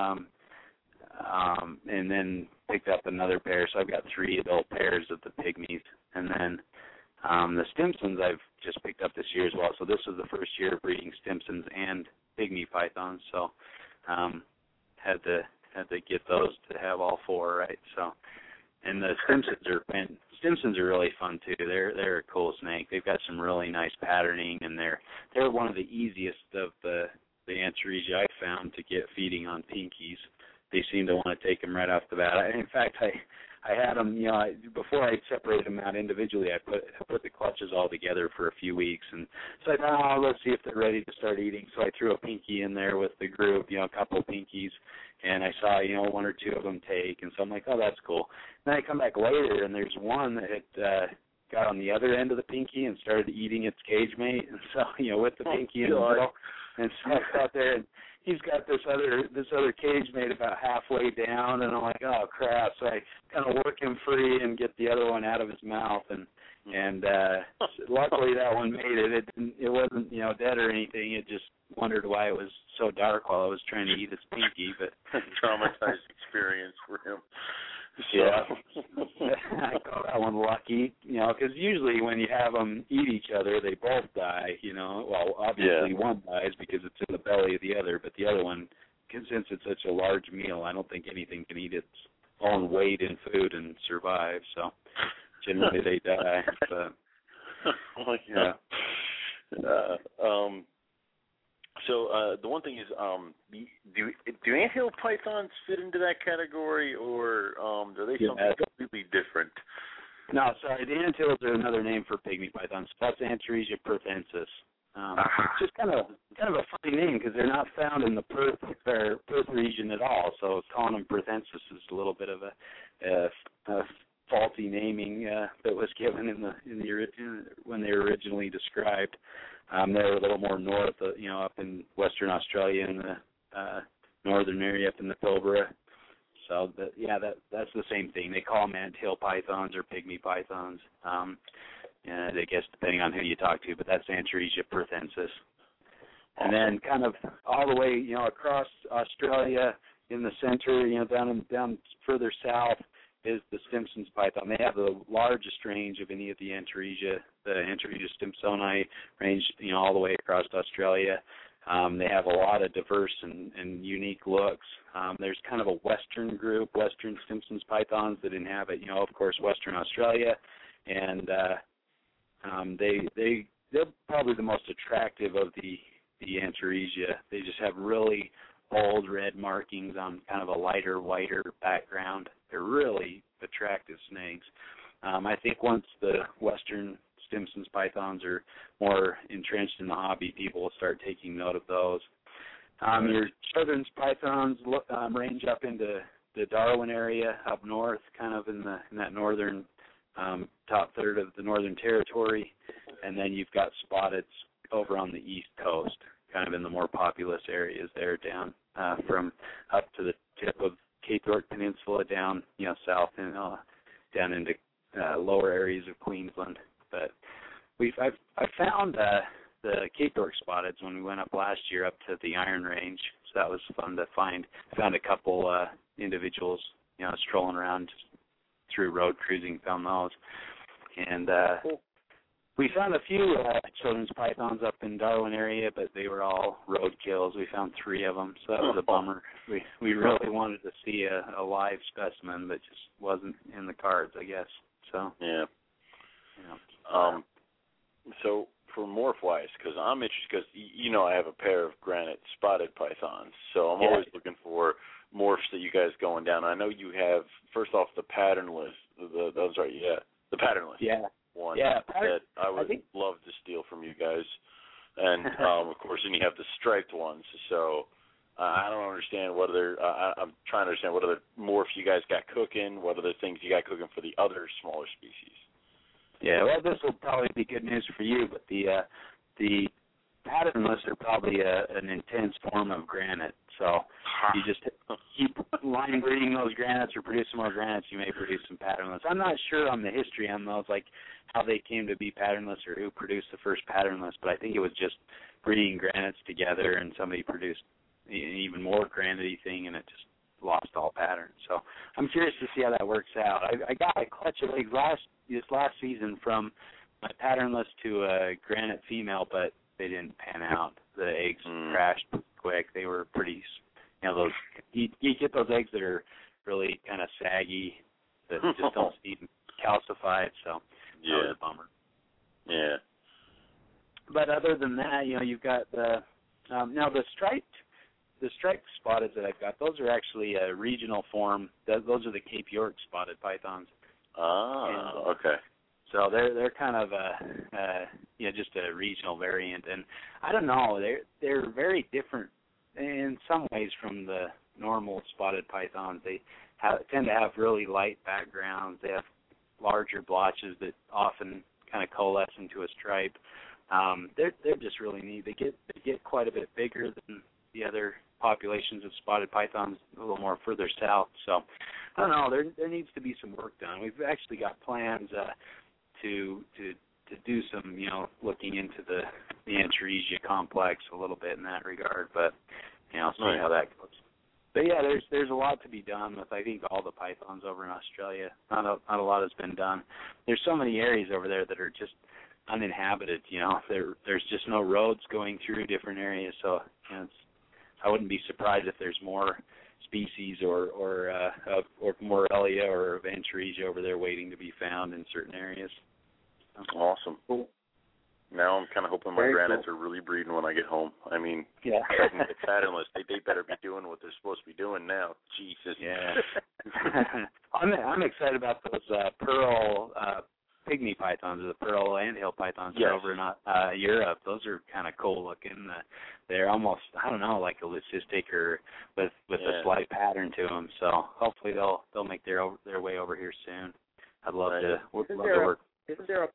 and then picked up another pair. So I've got 3 adult pairs of the Pygmies, and then the Stimsons I've just picked up this year as well. So this was the first year of breeding Stimsons and Pygmy pythons. So had to get those to have all 4, right? So, and the Stimsons are really fun too. They're a cool snake. They've got some really nice patterning, and they're one of the easiest of the Antaresia I found to get feeding on pinkies. They seem to want to take them right off the bat. In fact, I had them, before I separated them out individually, I put the clutches all together for a few weeks, and so I thought, let's see if they're ready to start eating. So I threw a pinky in there with the group, a couple of pinkies, and I saw, 1 or 2 of them take, and so I'm like, oh, that's cool. Then I come back later, and there's one that had got on the other end of the pinky and started eating its cage mate, and so, with the pinky in the middle, and so I sat there, and he's got this other cage mate about halfway down, and I'm like, oh crap! So I kind of work him free and get the other one out of his mouth, and luckily that one made it. It wasn't dead or anything. It just wondered why it was so dark while I was trying to eat its pinky. But traumatized experience for him. Yeah, I call that one lucky, because usually when you have them eat each other, they both die, Well, obviously one dies because it's in the belly of the other, but the other one, since it's such a large meal, I don't think anything can eat its own weight in food and survive, so generally they die. But, yeah. So the one thing is, do anthill pythons fit into that category, or are they something completely different? No, sorry, the antilles are another name for pygmy pythons. That's Antaresia perthensis. It's just kind of a funny name because they're not found in the Perth region at all. So calling them perthensis is a little bit of a faulty naming that was given when they were originally described. They were a little more north, up in Western Australia in the northern area up in the Pilbara. So that's the same thing. They call them anthill pythons or pygmy pythons. And I guess depending on who you talk to, but that's Antaresia perthensis. And then kind of all the way, across Australia in the center, down further south is the Stimson's python. They have the largest range of any of the Antaresia stimsoni range, all the way across Australia. They have a lot of diverse and unique looks. There's kind of a western group, Western Stimson's pythons that inhabit, of course, Western Australia, and they're probably the most attractive of the Antaresia. They just have really bold red markings on kind of a lighter, whiter background. They're really attractive snakes. I think once the Western Stimson's pythons are more entrenched in the hobby, people will start taking note of those. Your children's pythons range up into the Darwin area up north, kind of in that northern top third of the Northern Territory, and then you've got Spotteds over on the east coast, kind of in the more populous areas there, down from up to the tip of Cape York Peninsula, down south and down into lower areas of Queensland. But I found the Cape York Spotteds when we went up last year up to the Iron Range, so that was fun to find. Found a couple individuals, strolling around through road cruising, found those. And we found a few children's pythons up in Darwin area, but they were all road kills. We found 3 of them, so that was a bummer. We really wanted to see a live specimen, but just wasn't in the cards, I guess. So yeah. So for morph-wise, because I'm interested, because I have a pair of granite spotted pythons, so I'm always looking for morphs that you guys going down. I know you have, first off, the patternless. The patternless. Yeah. One that I would love to steal from you guys. And, of course, then you have the striped ones. So I don't understand what other. I'm trying to understand what other morphs you guys got cooking. What other things you got cooking for the other smaller species. Yeah, well, this will probably be good news for you, but the patternless are probably an intense form of granite. So you just keep line breeding those granites or producing more granites, you may produce some patternless. I'm not sure on the history on those, like how they came to be patternless or who produced the first patternless, but I think it was just breeding granites together and somebody produced an even more granite-y thing and it just lost all patterns. So I'm curious to see how that works out. I got a clutch of eggs this last season from my patternless to a granite female, but they didn't pan out. The eggs crashed quick. They were pretty, those you get those eggs that are really kind of saggy, that just don't seem calcified. So that was a bummer. Yeah. But other than that, you've got the now the striped spotted that I've got. Those are actually a regional form. Those are the Cape York spotted pythons. Okay. So they're kind of just a regional variant, and I don't know, they're very different in some ways from the normal spotted pythons. They tend to have really light backgrounds. They have larger blotches that often kind of coalesce into a stripe. They're just really neat. They get quite a bit bigger than the other populations of spotted pythons a little more further south. So I don't know. There needs to be some work done. We've actually got plans to do some, looking into the Antaresia complex a little bit in that regard, but see how that goes. But yeah, there's a lot to be done with, I think, all the pythons over in Australia. Not a lot has been done. There's so many areas over there that are just uninhabited. There's just no roads going through different areas, so I wouldn't be surprised if there's more species or Morelia or Antaresia over there waiting to be found in certain areas. Awesome. Cool. Now I'm kind of hoping my granites are really breeding when I get home. I mean, yeah. It's patternless. They better be doing what they're supposed to be doing now. Jesus. Yeah. I'm excited about those pearl pygmy pythons, or the pearl anthill pythons over in Europe. Those are kind of cool looking. They're almost, I don't know, like a leucistic or with a slight pattern to them. So hopefully they'll make their way over here soon. I'd love to work. Isn't there a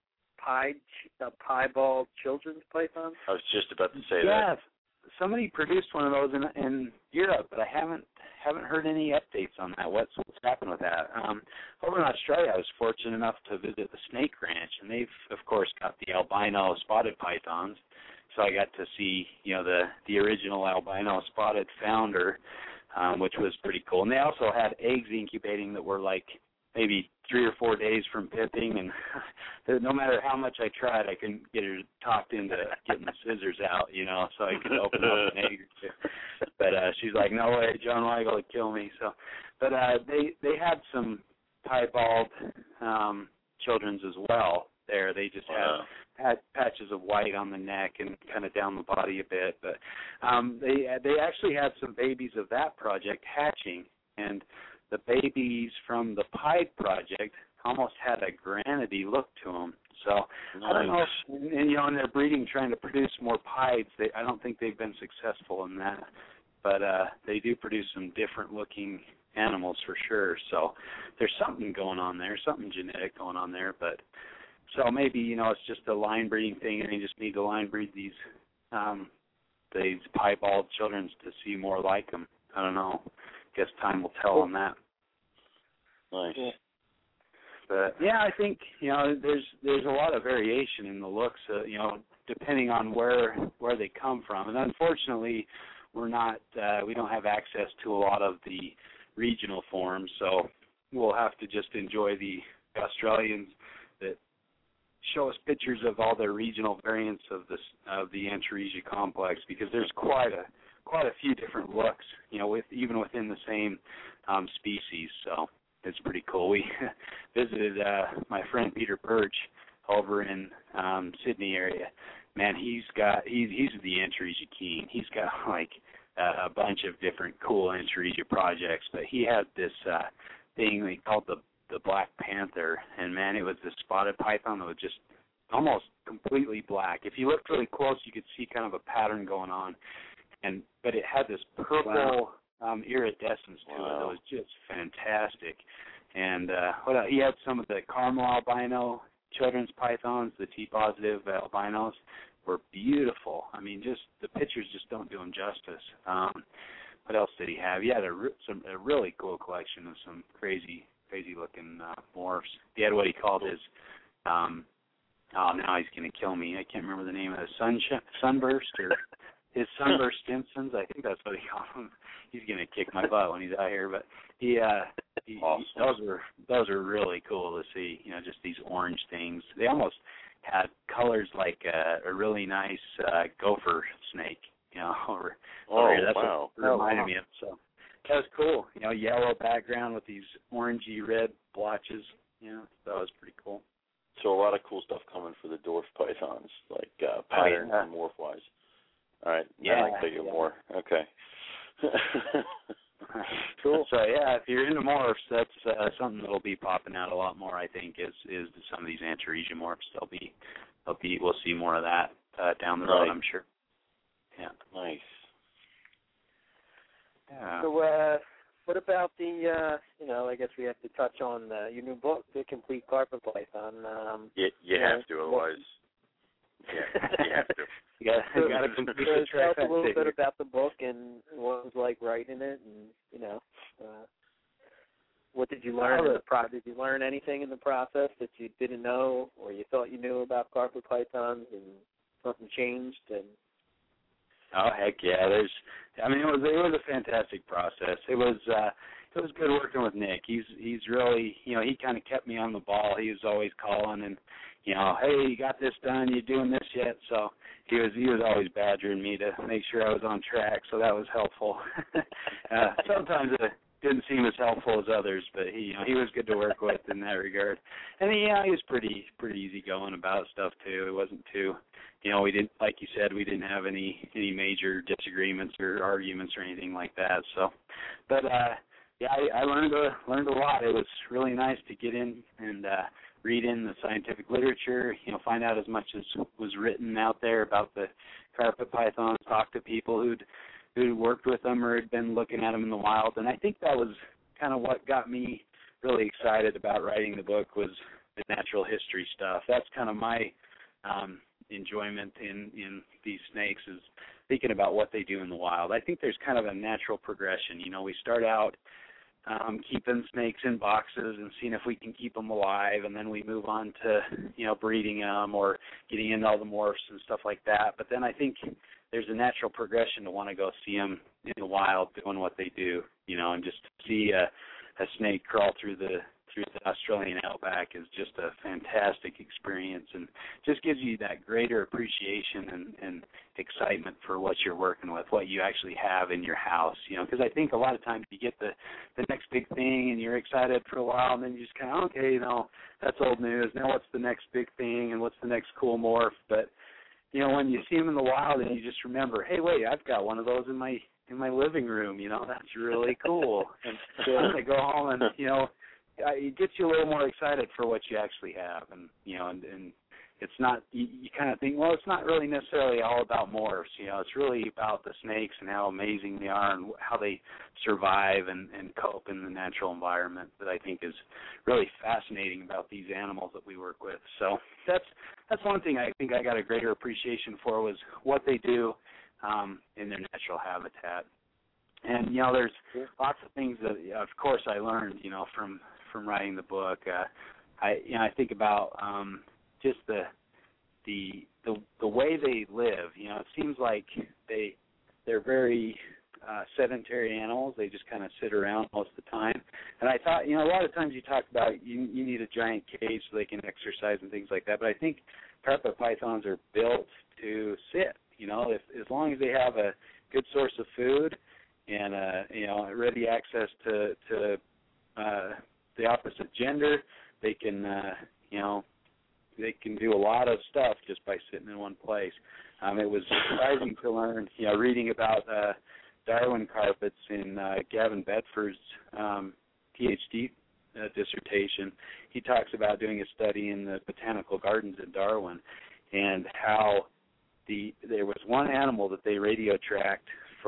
piebald children's python? I was just about to say that. Yeah, somebody produced one of those in Europe, but I haven't heard any updates on that. What's happened with that? Over in Australia, I was fortunate enough to visit the Snake Ranch, and they've of course got the albino spotted pythons. So I got to see the original albino spotted founder, which was pretty cool. And they also had eggs incubating that were like maybe 3 or 4 days from pipping, and no matter how much I tried, I couldn't get her talked into getting the scissors out, so I could open up an egg or two. But she's like, "No way, John Weigel would kill me." So, but they had some piebald children's as well. There, they just had patches of white on the neck and kind of down the body a bit. But they actually had some babies of that project hatching, and the babies from the pied project almost had a granity look to them. So nice. I don't know if, in their breeding, trying to produce more pieds, I don't think they've been successful in that. But they do produce some different looking animals for sure. So there's something going on there, something genetic going on there. But so maybe, it's just a line breeding thing, and they just need to line breed these piebald children to see more like them. I don't know. Guess time will tell on that. Nice. But yeah, I think there's a lot of variation in the looks, depending on where they come from, and unfortunately, we don't have access to a lot of the regional forms, so we'll have to just enjoy the Australians that show us pictures of all their regional variants of the Antaresia complex, because there's quite a few different looks, even within the same species. So it's pretty cool. We visited my friend Peter Birch over in Sydney area. Man, he's the Antaresia king. He's got like a bunch of different cool Antaresia projects, but he had this thing they called the Black Panther, and man, it was this spotted python that was just almost completely black. If you looked really close, you could see kind of a pattern going on. But it had this purple iridescence to it. Wow. It was just fantastic. And he had some of the caramel albino children's pythons, the T-positive albinos, were beautiful. I mean, just the pictures just don't do them justice. What else did he have? He had a really cool collection of some crazy looking morphs. He had what he called his now he's going to kill me. I can't remember the name of the sunburst or his sunburst Stimsons. I think that's what he called them. He's going to kick my butt when he's out here. But awesome. those are really cool to see. You know, just these orange things. They almost had colors like a really nice gopher snake. You know, that's wow. what it reminded me of. So that was cool. You know, yellow background with these orangey red blotches. You know, that was pretty cool. So a lot of cool stuff coming for the dwarf pythons, like pattern and morph-wise. All right. Yeah. I can more. Okay. Cool. So yeah, if you're into morphs, that's something that'll be popping out a lot more. I think is some of these Antaresia morphs. We'll see more of that down the road. Right. I'm sure. Yeah. Nice. Yeah. So what about the I guess we have to touch on your new book, The Complete Carpet Python. You have to, otherwise. Yeah, you have to. you got to complete the tell us a little trifecta. bit about the book and what it was like writing it, and what did you learn in the process? Did you learn anything in the process that you didn't know or you thought you knew about carpet pythons, and something changed? And oh heck yeah! It was a fantastic process. It was good working with Nick. He's really, he kind of kept me on the ball. He was always calling and, hey, you got this done? You doing this yet? So he was always badgering me to make sure I was on track. So that was helpful. Sometimes it didn't seem as helpful as others, but he was good to work with in that regard. And he was pretty easygoing about stuff too. It wasn't too, we didn't, like you said, we didn't have any major disagreements or arguments or anything like that. So, but I learned a lot. It was really nice to get in and read in the scientific literature, find out as much as was written out there about the carpet pythons, talk to people who'd worked with them or had been looking at them in the wild. And I think that was kind of what got me really excited about writing the book, was the natural history stuff. That's kind of my enjoyment in these snakes, is thinking about what they do in the wild. I think there's kind of a natural progression. We start out keeping snakes in boxes and seeing if we can keep them alive, and then we move on to, breeding them or getting into all the morphs and stuff like that. But then I think there's a natural progression to want to go see them in the wild doing what they do, and just see a snake crawl through the Australian outback is just a fantastic experience, and just gives you that greater appreciation and excitement for what you're working with, what you actually have in your house, because I think a lot of times you get the next big thing and you're excited for a while, and then you just kind of, okay, that's old news. Now what's the next big thing and what's the next cool morph? But, when you see them in the wild and you just remember, hey, wait, I've got one of those in my living room, that's really cool. And I go home and, it gets you a little more excited for what you actually have, and and it's not, you kind of think, well, it's not really necessarily all about morphs, it's really about the snakes and how amazing they are and how they survive and cope in the natural environment, that I think is really fascinating about these animals that we work with. So that's one thing I think I got a greater appreciation for, was what they do in their natural habitat. And there's lots of things that, of course, I learned, from writing the book. I think about just the way they live. It seems like they're very sedentary animals. They just kind of sit around most of the time. And I thought, a lot of times you talk about you need a giant cage so they can exercise and things like that. But I think carpet pythons are built to sit. As long as they have a good source of food and ready access to the opposite gender, they can they can do a lot of stuff just by sitting in one place. It was surprising to learn, reading about Darwin carpets in Gavin Bedford's PhD dissertation. He talks about doing a study in the botanical gardens in Darwin, and how there was one animal that they radio tracked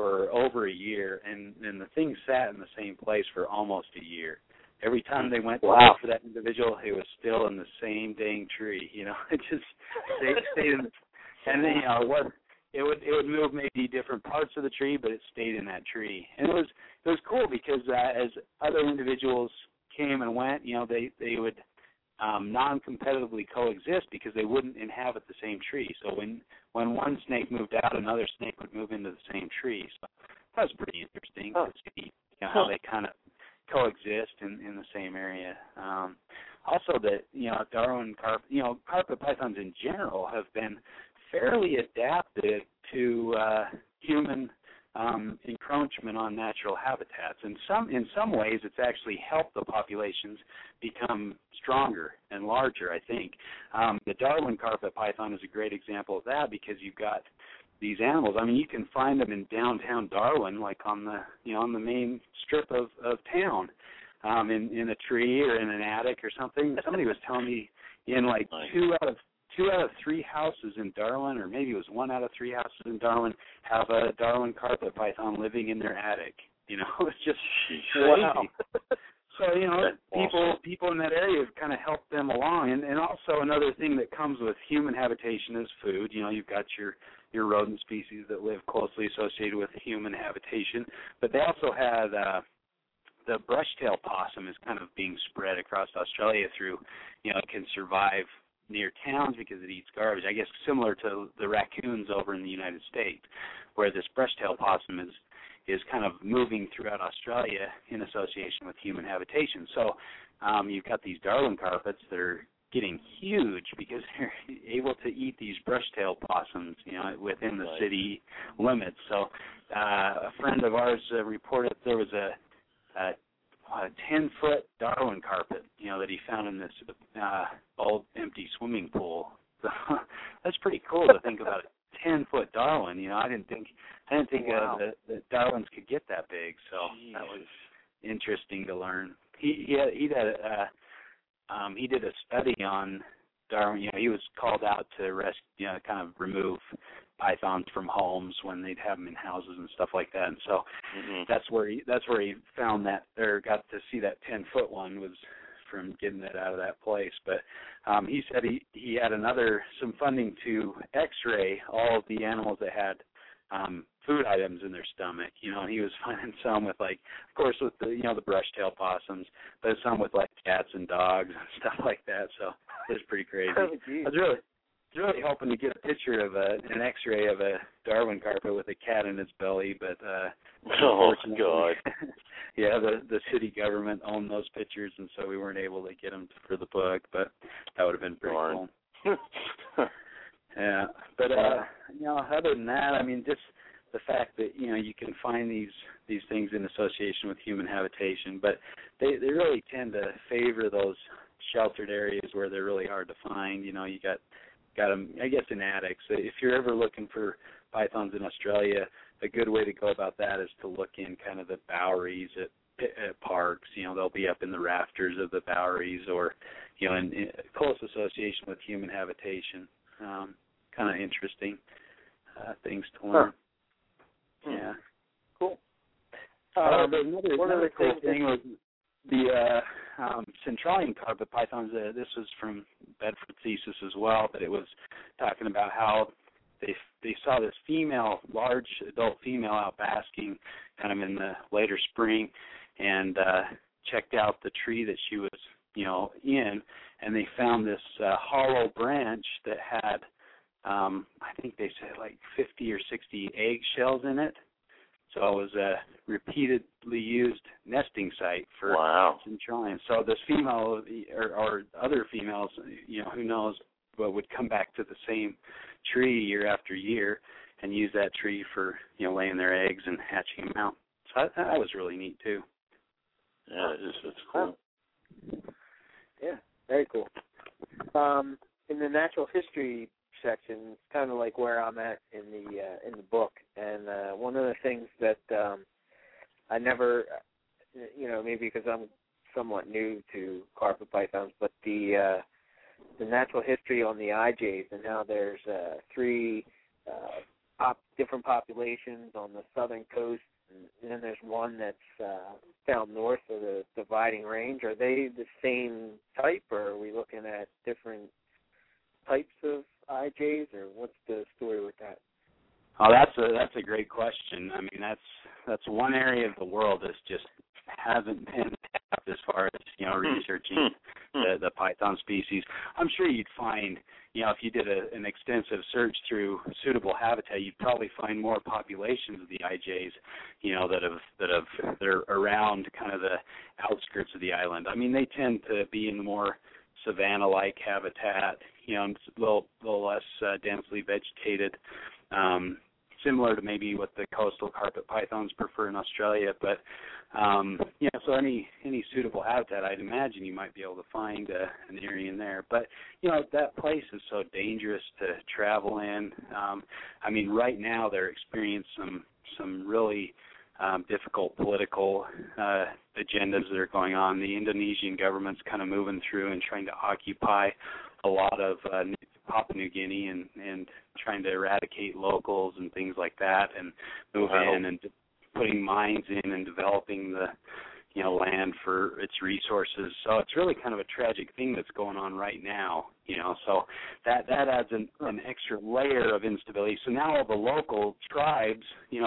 for over a year, and the thing sat in the same place for almost a year. Every time they went to look for that individual, it was still in the same dang tree. It just stayed in. And then, it would move maybe different parts of the tree, but it stayed in that tree. And it was cool because as other individuals came and went, they would non-competitively coexist because they wouldn't inhabit the same tree. So when one snake moved out, another snake would move into the same tree. So that was pretty interesting to see how they kind of coexist in the same area. Also, that Darwin carpet pythons in general have been fairly adapted to human encroachment on natural habitats. In some ways, it's actually helped the populations become stronger and larger, I think. The Darwin carpet python is a great example of that because you've got these animals. I mean, you can find them in downtown Darwin, like on the main strip of town, in a tree or in an attic or something. Somebody was telling me in like two out of three houses in Darwin, or maybe it was 1 out of 3 houses in Darwin, have a Darwin carpet python living in their attic. It's just crazy. Wow. So, people in that area have kind of helped them along. And also another thing that comes with human habitation is food. You've got your rodent species that live closely associated with human habitation. But they also had the brush-tailed possum is kind of being spread across Australia through, it can survive near towns because it eats garbage. I guess similar to the raccoons over in the United States, where this brush-tailed possum is kind of moving throughout Australia in association with human habitation. So you've got these Darwin carpets that are getting huge because they're able to eat these brush-tailed possums, within the city limits. So a friend of ours reported there was a 10-foot Darwin carpet, that he found in this old empty swimming pool. So that's pretty cool to think about a 10-foot Darwin. I didn't think that Darwins could get that big. So that was interesting to learn. He did a study on Darwin. He was called out to rescue, kind of remove pythons from homes when they'd have them in houses and stuff like that. And so that's where he found that, or got to see that 10-foot one, was from getting it out of that place. But he said he had some funding to X-ray all of the animals that had food items in their stomach. And he was finding some with, like, of course, with the brush-tailed possums, but some with like cats and dogs and stuff like that. So it was pretty crazy. I was really hoping to get a picture of an X-ray of a Darwin carpet with a cat in its belly, but oh God, yeah, the city government owned those pictures, and so we weren't able to get them for the book. But that would have been pretty cool. Yeah, but other than that, I mean, just the fact that you can find these things in association with human habitation, but they really tend to favor those sheltered areas where they're really hard to find. You got them, I guess, in attics. If you're ever looking for pythons in Australia, a good way to go about that is to look in kind of the Boweries at parks. They'll be up in the rafters of the Boweries, or in close association with human habitation. Kind of interesting things to learn. Yeah. Cool. Another cool thing was the Centralian carpet pythons. This was from Bedford Thesis as well, but it was talking about how they saw this large adult female out basking kind of in the later spring, and checked out the tree that she was in, and they found this hollow branch that had I think they said like 50 or 60 egg shells in it. So it was a repeatedly used nesting site for Centralian. So this female or other females, who knows, but would come back to the same tree year after year and use that tree for, laying their eggs and hatching them out. So that was really neat too. Yeah, it's cool. Yeah, very cool. In the natural history section, it's kind of like where I'm at in the book, and one of the things that I never, maybe because I'm somewhat new to carpet pythons, but the natural history on the IJs and how there's 3 different populations on the southern coast, and then there's one that's found north of the Dividing Range. Are they the same type, or are we looking at different types of IJs, or what's the story with that? Oh, that's a great question. I mean, that's one area of the world that just hasn't been tapped as far as, researching the python species. I'm sure you'd find, if you did an extensive search through suitable habitat, you'd probably find more populations of the IJs, that are around kind of the outskirts of the island. I mean, they tend to be in the more savanna-like habitat, and a little less densely vegetated, similar to maybe what the coastal carpet pythons prefer in Australia. But so any suitable habitat, I'd imagine you might be able to find an area in there. But that place is so dangerous to travel in. I mean, right now they're experiencing some really difficult political agendas that are going on. The Indonesian government's kind of moving through and trying to occupy a lot of Papua New Guinea and trying to eradicate locals and things like that, and move in and putting mines in and developing the land for its resources. So it's really kind of a tragic thing that's going on right now. So that adds an extra layer of instability. So now all the local tribes,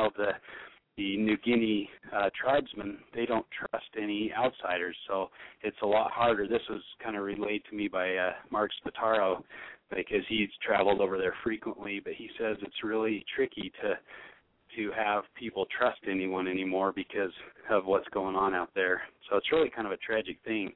the New Guinea tribesmen, they don't trust any outsiders, so it's a lot harder. This was kind of relayed to me by Mark Spataro, because he's traveled over there frequently, but he says it's really tricky to have people trust anyone anymore because of what's going on out there. So it's really kind of a tragic thing.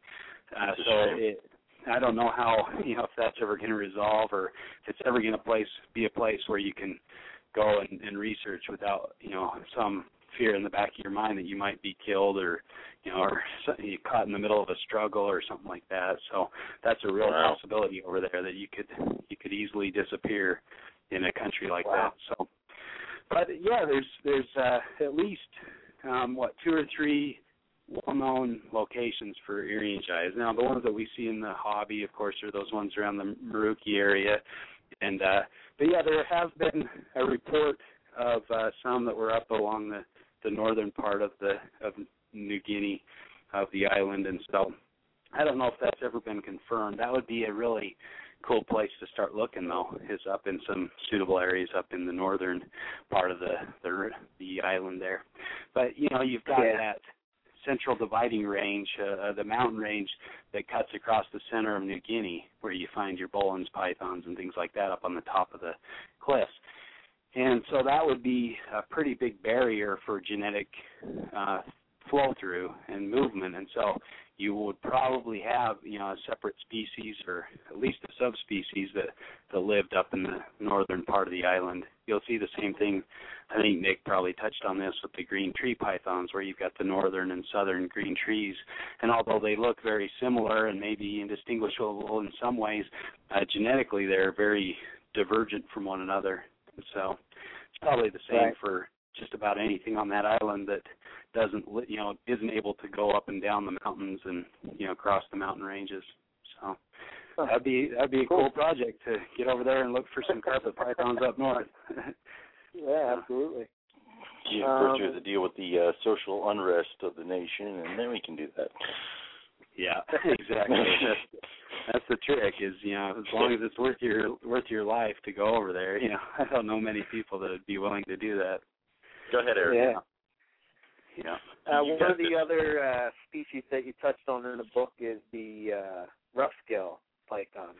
I don't know how, if that's ever going to resolve, or if it's ever going to be a place where you can go and research without, some fear in the back of your mind that you might be killed, or you're caught in the middle of a struggle or something like that. So that's a real possibility over there, that you could easily disappear in a country like that. So, but yeah, there's at least 2 or 3 well-known locations for Irian Jais. Now, the ones that we see in the hobby, of course, are those ones around the Maruki area. And but yeah, there has been a report of some that were up along the northern part of New Guinea, of the island, and so I don't know if that's ever been confirmed. That would be a really cool place to start looking, though, is up in some suitable areas up in the northern part of the island there. But you've got that central dividing range, the mountain range that cuts across the center of New Guinea, where you find your Boelen's pythons and things like that up on the top of the cliffs. And so that would be a pretty big barrier for genetic flow-through and movement. And so you would probably have, a separate species, or at least a subspecies that lived up in the northern part of the island. You'll see the same thing. I think Nick probably touched on this with the green tree pythons, where you've got the northern and southern green trees. And although they look very similar and maybe indistinguishable in some ways, genetically they're very divergent from one another. So it's probably the same for just about anything on that island that isn't able to go up and down the mountains and cross the mountain ranges. So that'd be a cool project to get over there and look for some carpet pythons up north. Yeah, absolutely. First, you have to deal with the social unrest of the nation, and then we can do that. Yeah, exactly. That's the trick. Is as long as it's worth your life to go over there. I don't know many people that would be willing to do that. Go ahead, Eric. Yeah. One of the other species that you touched on in the book is the rough-scale python.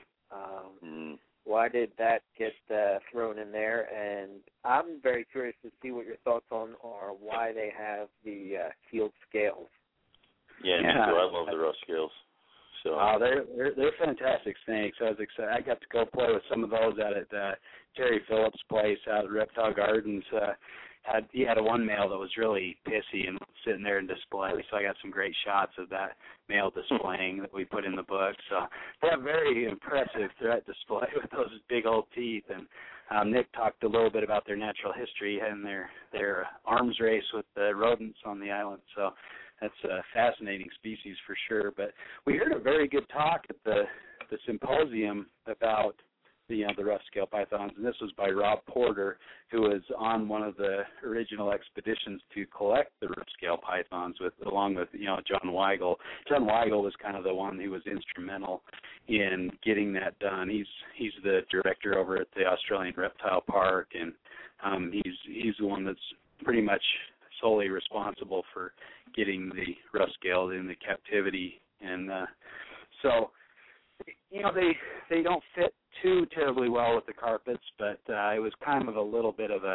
Why did that get thrown in there? And I'm very curious to see what your thoughts on are why they have the keeled scales. Yeah, me too. I love the rough scales. So they're fantastic snakes. I was excited. I got to go play with some of those out at Terry Phillips' place out at Reptile Gardens. He had one male that was really pissy and sitting there in display, so I got some great shots of that male displaying that we put in the book. So they have very impressive threat display with those big old teeth. And Nick talked a little bit about their natural history and their arms race with the rodents on the island. So that's a fascinating species for sure. But we heard a very good talk at the symposium about the rough scale pythons, and this was by Rob Porter, who was on one of the original expeditions to collect the rough scale pythons along with John Weigel. John Weigel was kind of the one who was instrumental in getting that done. He's the director over at the Australian Reptile Park, and he's the one that's pretty much solely responsible for getting the rough scale into captivity, and so they don't fit too terribly well with the carpets, but it was kind of a little bit of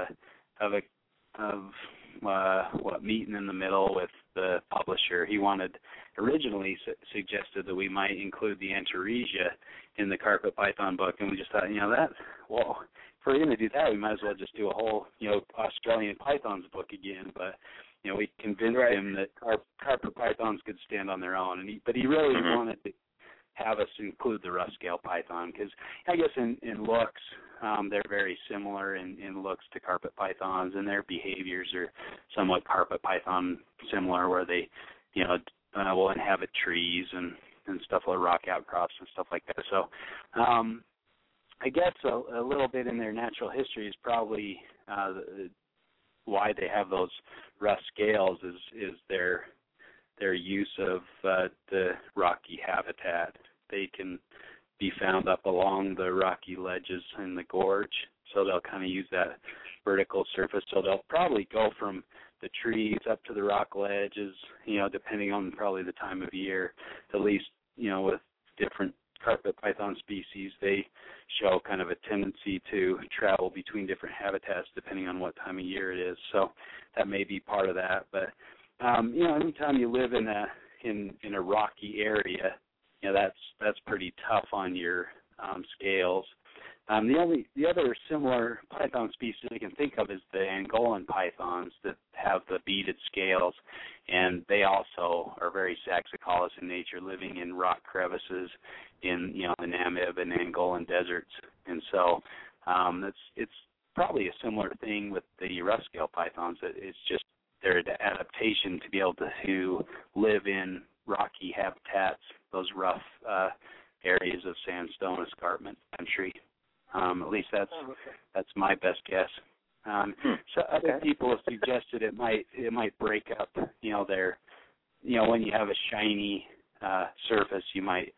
meeting in the middle with the publisher. He originally suggested that we might include the Antaresia in the carpet python book, and we just thought, if we're going to do that, we might as well just do a whole Australian pythons book again. But we convinced him that carpet pythons could stand on their own, but he really wanted to have us include the rough scale python, because I guess in looks they're very similar in looks to carpet pythons, and their behaviors are somewhat carpet python similar, where they will inhabit trees and stuff like rock outcrops and stuff like that. So I guess a little bit in their natural history is probably why they have those rough scales is their use of the rocky habitat. They can be found up along the rocky ledges in the gorge, so they'll kind of use that vertical surface. So they'll probably go from the trees up to the rock ledges, depending on probably the time of year. At least, with different carpet python species, they show kind of a tendency to travel between different habitats depending on what time of year it is. So that may be part of that, but anytime you live in a rocky area, that's pretty tough on your scales. The other similar python species I can think of is the Angolan pythons that have the beaded scales, and they also are very saxicolous in nature, living in rock crevices in the Namib and Angolan deserts. And so it's probably a similar thing with the rough scale pythons. It's just their adaptation to be able to live in rocky habitats, those rough areas of sandstone escarpment country. At least that's my best guess. So other people have suggested it might break up, their, when you have a shiny surface, you might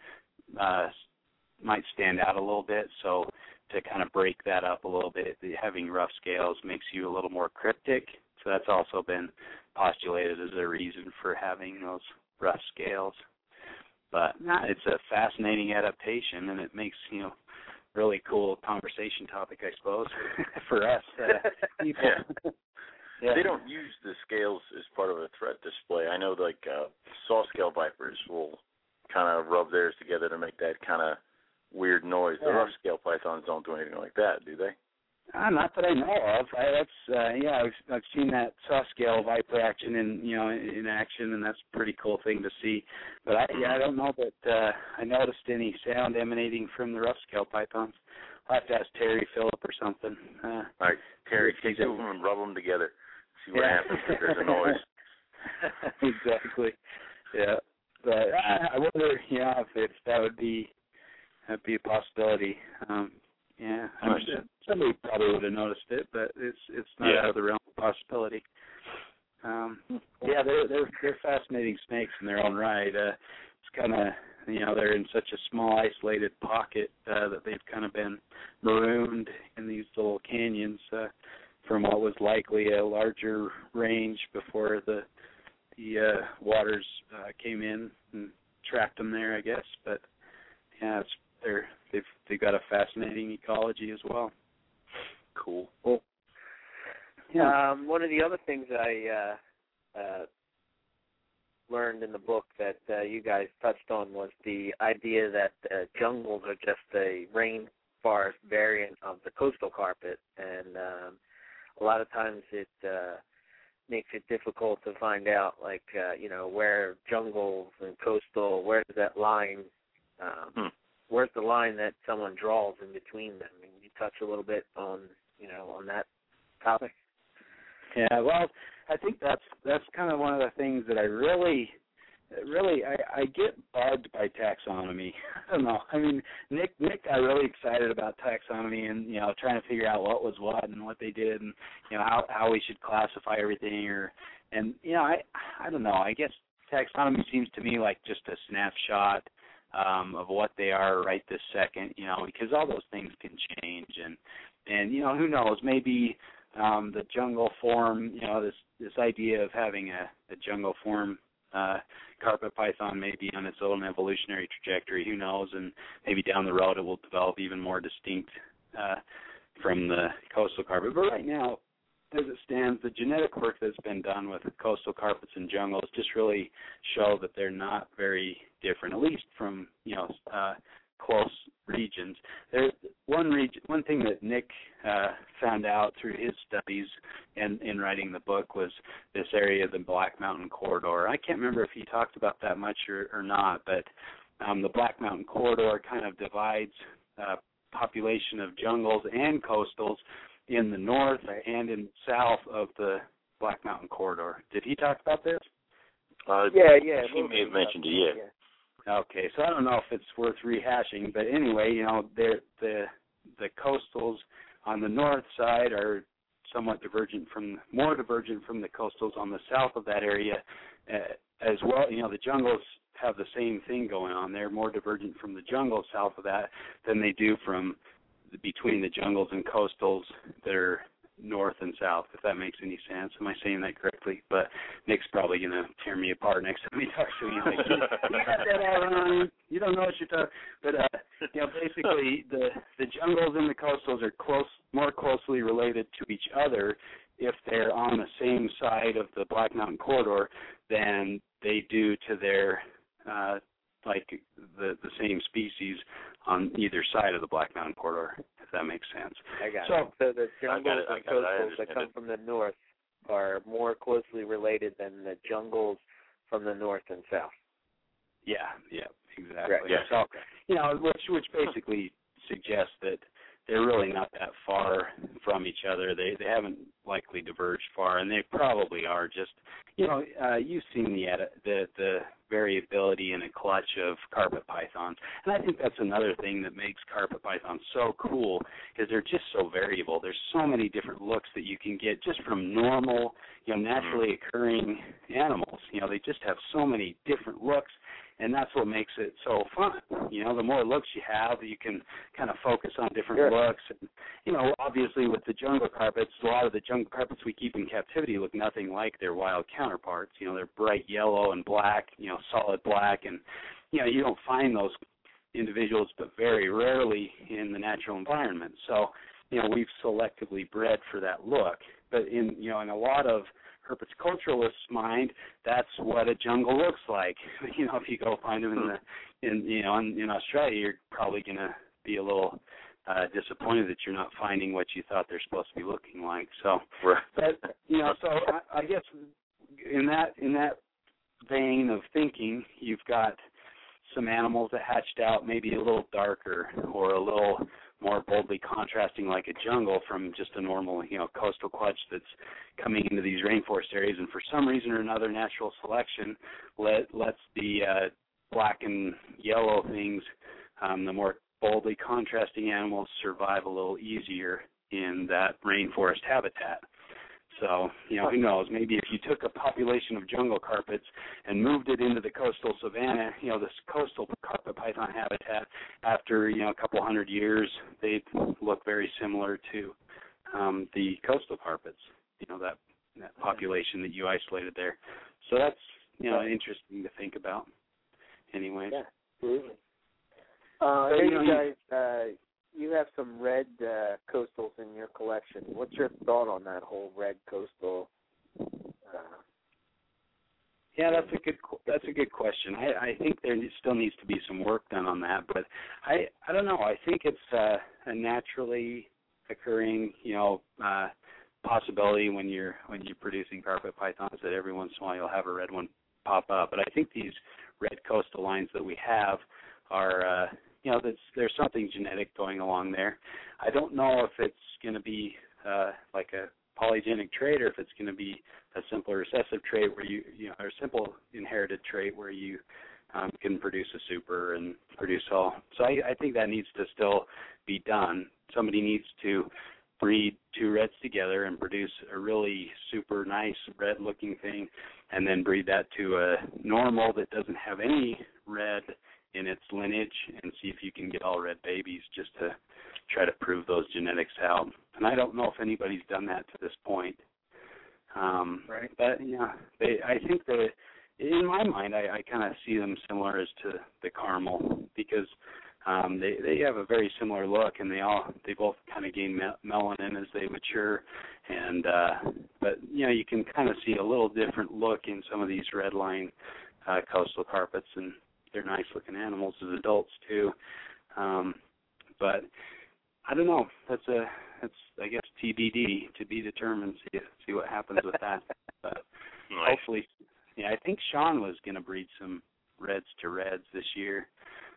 stand out a little bit. So to kind of break that up a little bit, having rough scales makes you a little more cryptic. So that's also been postulated as a reason for having those rough scales. But it's a fascinating adaptation, and it makes, really cool conversation topic, I suppose, for us people. Yeah. They don't use the scales as part of a threat display. I know, saw scale vipers will kind of rub theirs together to make that kind of weird noise. The rough scale pythons don't do anything like that, do they? Not that I know of. I've seen that saw scale viper action in action, and that's a pretty cool thing to see. But I don't know that I noticed any sound emanating from the rough scale pythons. I'll have to ask Terry Phillip or something. All right, Terry, take two of them and rub them together. See what happens if there's a noise. Exactly. Yeah, but I wonder, if that would be a possibility. Yeah, I'm sure somebody probably would have noticed it, but it's not out of the realm of possibility. They're fascinating snakes in their own right. It's kind of they're in such a small isolated pocket that they've kind of been marooned in these little canyons from what was likely a larger range before the waters came in and trapped them there, I guess. But they've got a fascinating ecology as well. Cool. Yeah. One of the other things I learned in the book that you guys touched on was the idea that jungles are just a rainforest variant of the coastal carpet, and a lot of times it makes it difficult to find out, where jungles and coastal, where's that line, where's the line that someone draws in between them? Can you touch a little bit on that topic? Yeah, well, I think that's kind of one of the things that I really really, I get bugged by taxonomy. I don't know. I mean, Nick got really excited about taxonomy and, trying to figure out what was what and what they did and, how we should classify everything I don't know. I guess taxonomy seems to me like just a snapshot of what they are right this second, because all those things can change and who knows, maybe the jungle form, this idea of having a jungle form carpet python may be on its own evolutionary trajectory, who knows, and maybe down the road it will develop even more distinct from the coastal carpet. But right now, as it stands, the genetic work that's been done with coastal carpets and jungles just really show that they're not very different, at least from close regions. There's one thing that Nick found out through his studies and in writing the book was this area of the Black Mountain Corridor. I can't remember if he talked about that much or not, but the Black Mountain Corridor kind of divides population of jungles and coastals in the north and in south of the Black Mountain Corridor. Did he talk about this? Yeah. He may have mentioned it, yeah. Okay, so I don't know if it's worth rehashing, but anyway, the coastals on the north side are somewhat more divergent from the coastals on the south of that area as well. The jungles have the same thing going on. They're more divergent from the jungle south of that than they do from between the jungles and coastals that are north and south, if that makes any sense. Am I saying that correctly? But Nick's probably going to tear me apart next time he talks to me. Like, you got that all wrong. You don't know what you're talking. But basically, the jungles and the coastals are more closely related to each other if they're on the same side of the Black Mountain Corridor than they do to their the same species on either side of the Black Mountain Corridor, if that makes sense. I got it. So the jungles and coastals that come from the north are more closely related than the jungles from the north and south. Yeah, exactly. Right. Yeah. So, which basically suggests that they're really not that far from each other. They haven't likely diverged far, and they probably are just, you've seen the variability in a clutch of carpet pythons. And I think that's another thing that makes carpet pythons so cool is they're just so variable. There's so many different looks that you can get just from normal, naturally occurring animals. They just have so many different looks. And that's what makes it so fun. The more looks you have, you can kind of focus on different looks. And, obviously with the jungle carpets, a lot of the jungle carpets we keep in captivity look nothing like their wild counterparts. They're bright yellow and black, solid black. And, you don't find those individuals but very rarely in the natural environment. So, we've selectively bred for that look. But in a lot of herpetoculturalist's mind, that's what a jungle looks like. If you go find them in Australia, you're probably going to be a little disappointed that you're not finding what you thought they're supposed to be looking like. So, but so I guess in that vein of thinking, you've got some animals that hatched out maybe a little darker or a little more boldly contrasting like a jungle from just a normal, coastal clutch that's coming into these rainforest areas. And for some reason or another, natural selection lets the black and yellow things, the more boldly contrasting animals, survive a little easier in that rainforest habitat. So, who knows, maybe if you took a population of jungle carpets and moved it into the coastal savanna, this coastal carpet python habitat, after, a couple hundred years, they'd look very similar to the coastal carpets, that population that you isolated there. So that's, interesting to think about anyway. Yeah, absolutely. You guys, you have some red coastals in your collection. What's your thought on that whole red coastal? Yeah, that's a good question. I think there still needs to be some work done on that, but I don't know. I think it's a naturally occurring possibility when you're producing carpet pythons that every once in a while you'll have a red one pop up. But I think these red coastal lines that we have are there's something genetic going along there. I don't know if it's going to be like a polygenic trait or if it's going to be a simple recessive trait where or a simple inherited trait where you can produce a super and produce all. So I think that needs to still be done. Somebody needs to breed two reds together and produce a really super nice red-looking thing, and then breed that to a normal that doesn't have any red in its lineage and see if you can get all red babies just to try to prove those genetics out. And I don't know if anybody's done that to this point. Right. But, I think that in my mind, I kind of see them similar as to the caramel because they have a very similar look, and they both kind of gain melanin as they mature, and but you can kind of see a little different look in some of these red line coastal carpets, and they're nice looking animals as adults too. But I don't know. That's I guess TBD, to be determined. See what happens with that. But nice. Hopefully, I think Sean was going to breed some reds to reds this year.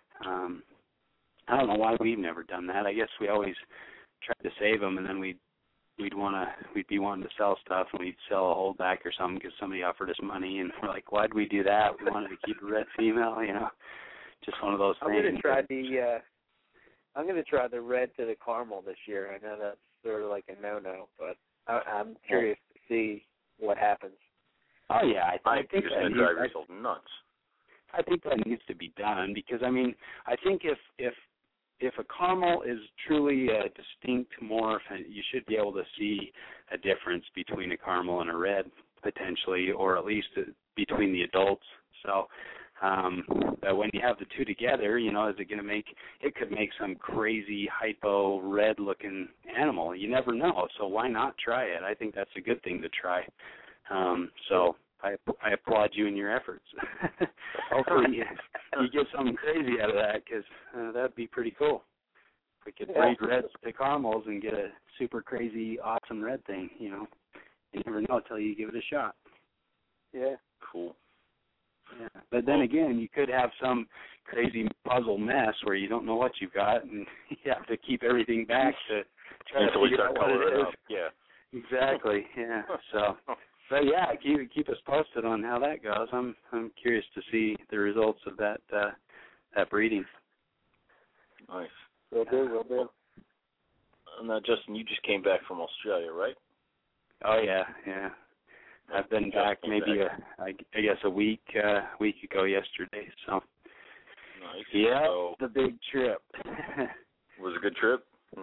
I don't know why we've never done that. I guess we always tried to save them, and then we'd be wanting to sell stuff, and we'd sell a holdback or something because somebody offered us money, and we're like, why'd we do that? We wanted to keep a red female, just one of those things. I'm gonna try the red to the caramel this year. I know that's sort of like a no-no, but I'm curious to see what happens. Oh yeah, I think you're going to drive yourself nuts. I think that needs to be done because I think if a caramel is truly a distinct morph, you should be able to see a difference between a caramel and a red potentially, or at least between the adults. So but when you have the two together, is it going to make? It could make some crazy hypo red looking animal. You never know. So why not try it? I think that's a good thing to try. So I applaud you in your efforts. Hopefully you get something crazy out of that because that'd be pretty cool. If we could breed reds to caramels and get a super crazy, awesome red thing, You never know until you give it a shot. Yeah. Cool. Yeah. But then again, you could have some crazy puzzle mess where you don't know what you've got and you have to keep everything back to try to figure out what it is. Yeah. Exactly, yeah. So... But yeah, keep us posted on how that goes. I'm curious to see the results of that breeding. Nice. Will do. Now, Justin, you just came back from Australia, right? Oh yeah. I've been back maybe I guess a week ago yesterday. So. Nice. Yeah, so, the big trip. Was it a good trip?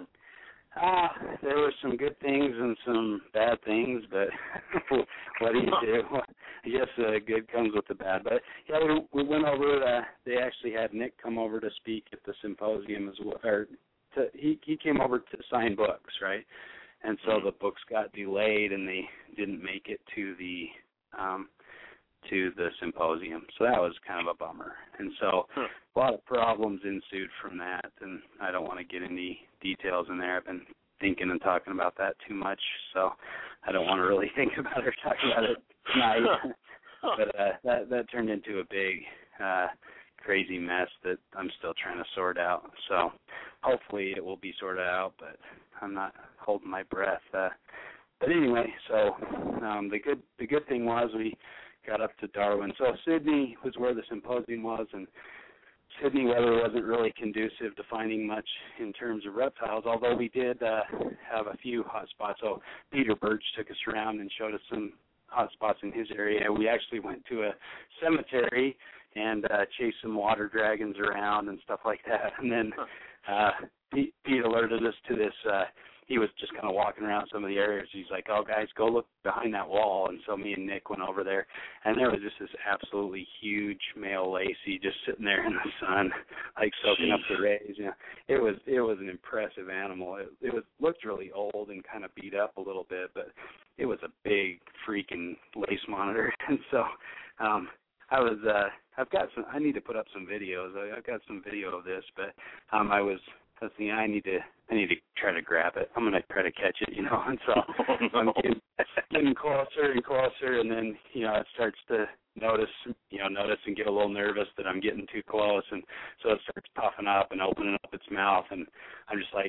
There were some good things and some bad things, but what do you do? I guess good comes with the bad. But yeah, we went over. They actually had Nick come over to speak at the symposium as well. He came over to sign books, right? And so the books got delayed, and they didn't make it to the symposium. So that was kind of a bummer. And so a lot of problems ensued from that, and I don't want to get any details in there. I've been thinking and talking about that too much, so I don't want to really think about it or talk about it tonight. But that turned into a big, crazy mess that I'm still trying to sort out. So hopefully it will be sorted out, but I'm not holding my breath. But anyway, so the good thing was we got up to Darwin. So Sydney was where the symposium was, and Sydney weather wasn't really conducive to finding much in terms of reptiles, although we did have a few hot spots. So Peter Birch took us around and showed us some hot spots in his area. We actually went to a cemetery and chased some water dragons around and stuff like that. And then Pete alerted us to this. He was just kind of walking around some of the areas. He's like, oh, guys, go look behind that wall. And so me and Nick went over there, and there was just this absolutely huge male Lacey just sitting there in the sun, like soaking up the rays. It was an impressive animal. It looked really old and kind of beat up a little bit, but it was a big freaking lace monitor. And so I need to put up some videos. I've got some video of this, but I need to try to grab it. I'm gonna try to catch it, and so I'm getting closer and closer, and then it starts to notice and get a little nervous that I'm getting too close, and so it starts puffing up and opening up its mouth, and I'm just like,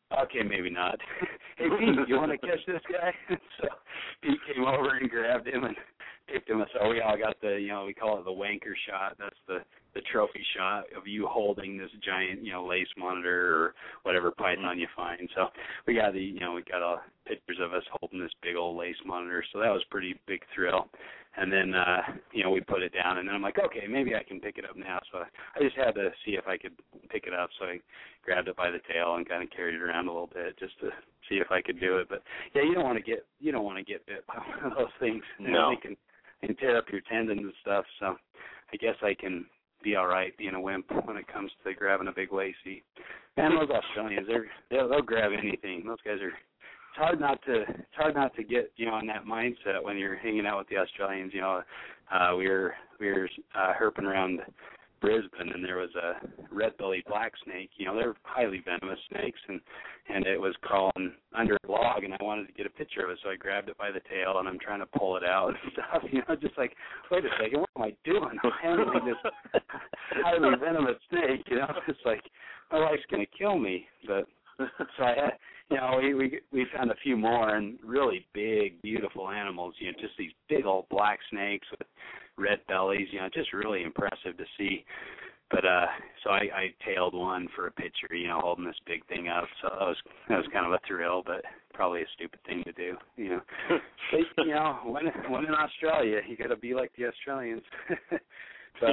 Okay, maybe not. Hey, Pete, you want to catch this guy? So Pete came over and grabbed him and picked him. So we all got the, we call it the wanker shot. That's the trophy shot of you holding this giant, lace monitor or whatever python you find. So we got we got pictures of us holding this big old lace monitor. So that was a pretty big thrill. And then, we put it down, and then I'm like, okay, maybe I can pick it up now. So I just had to see if I could pick it up. So I grabbed it by the tail and kind of carried it around a little bit just to see if I could do it. But yeah, you don't want to get bit by one of those things. No. They can tear up your tendons and stuff. So I guess I can be all right being a wimp when it comes to grabbing a big lacey. Man, those Australians, they'll grab anything. Those guys are. It's hard not to get in that mindset when you're hanging out with the Australians. We were herping around Brisbane, and there was a red-bellied black snake. They're highly venomous snakes, and it was crawling under a log, and I wanted to get a picture of it, so I grabbed it by the tail, and I'm trying to pull it out and stuff. Just like, wait a second, what am I doing? I'm handling this highly venomous snake. It's like my wife's gonna kill me, but so I had. We found a few more and really big, beautiful animals. Just these big old black snakes with red bellies. Just really impressive to see. But so I tailed one for a picture. Holding this big thing up. So that was kind of a thrill, but probably a stupid thing to do. But when in Australia, you got to be like the Australians. But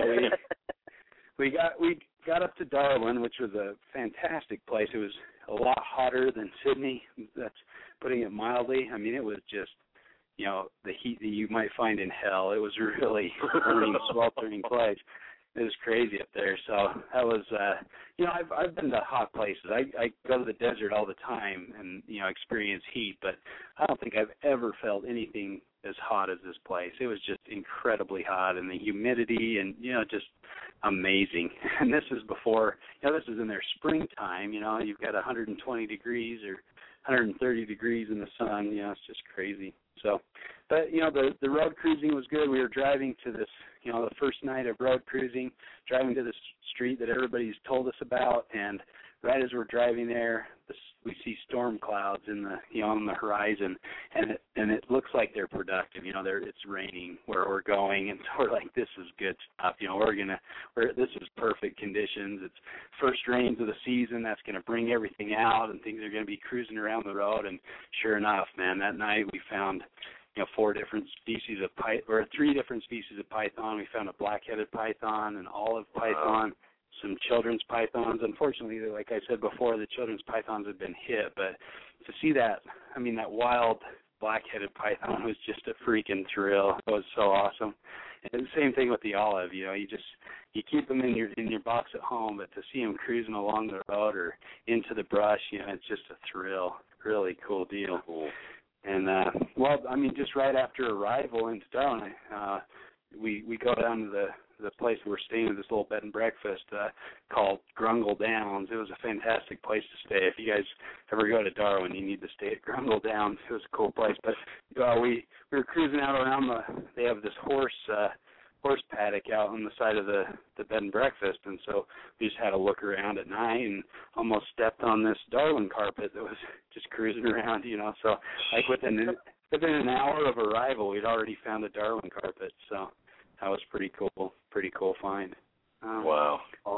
we got up to Darwin, which was a fantastic place. It was a lot hotter than Sydney. That's putting it mildly. I mean, it was just, the heat that you might find in hell. It was really burning, sweltering place. It was crazy up there. So that was, I've been to hot places. I go to the desert all the time and, experience heat, but I don't think I've ever felt anything as hot as this place. It was just incredibly hot, and the humidity and, just amazing. And this is before, this is in their springtime, you've got 120 degrees or 130 degrees in the sun, it's just crazy. So, but, the road cruising was good. We were driving to this, the first night of road cruising, driving to this street that everybody's told us about, and right as we're driving there, we see storm clouds in the, on the horizon, and it looks like they're productive. It's raining where we're going, and so we're like, this is good stuff. This is perfect conditions. It's first rains of the season. That's gonna bring everything out, and things are gonna be cruising around the road. And sure enough, man, that night we found 3 different species of python. We found a black-headed python, an olive python, some children's pythons. Unfortunately, like I said before, the children's pythons had been hit, but to see that wild black-headed python was just a freaking thrill. It was so awesome. And the same thing with the olive. You keep them in your box at home, but to see them cruising along the road or into the brush, it's just a thrill. Really cool deal. Cool. And just right after arrival into Darwin, we go down to the place we're staying at, this little bed and breakfast called Grungle Downs. It was a fantastic place to stay. If you guys ever go to Darwin, you need to stay at Grungle Downs. It was a cool place. But we were cruising out around they have this horse paddock out on the side of the bed and breakfast, and so we just had a look around at night and almost stepped on this Darwin carpet that was just cruising around, So like within an hour of arrival, we'd already found a Darwin carpet. So that was pretty cool find. Wow.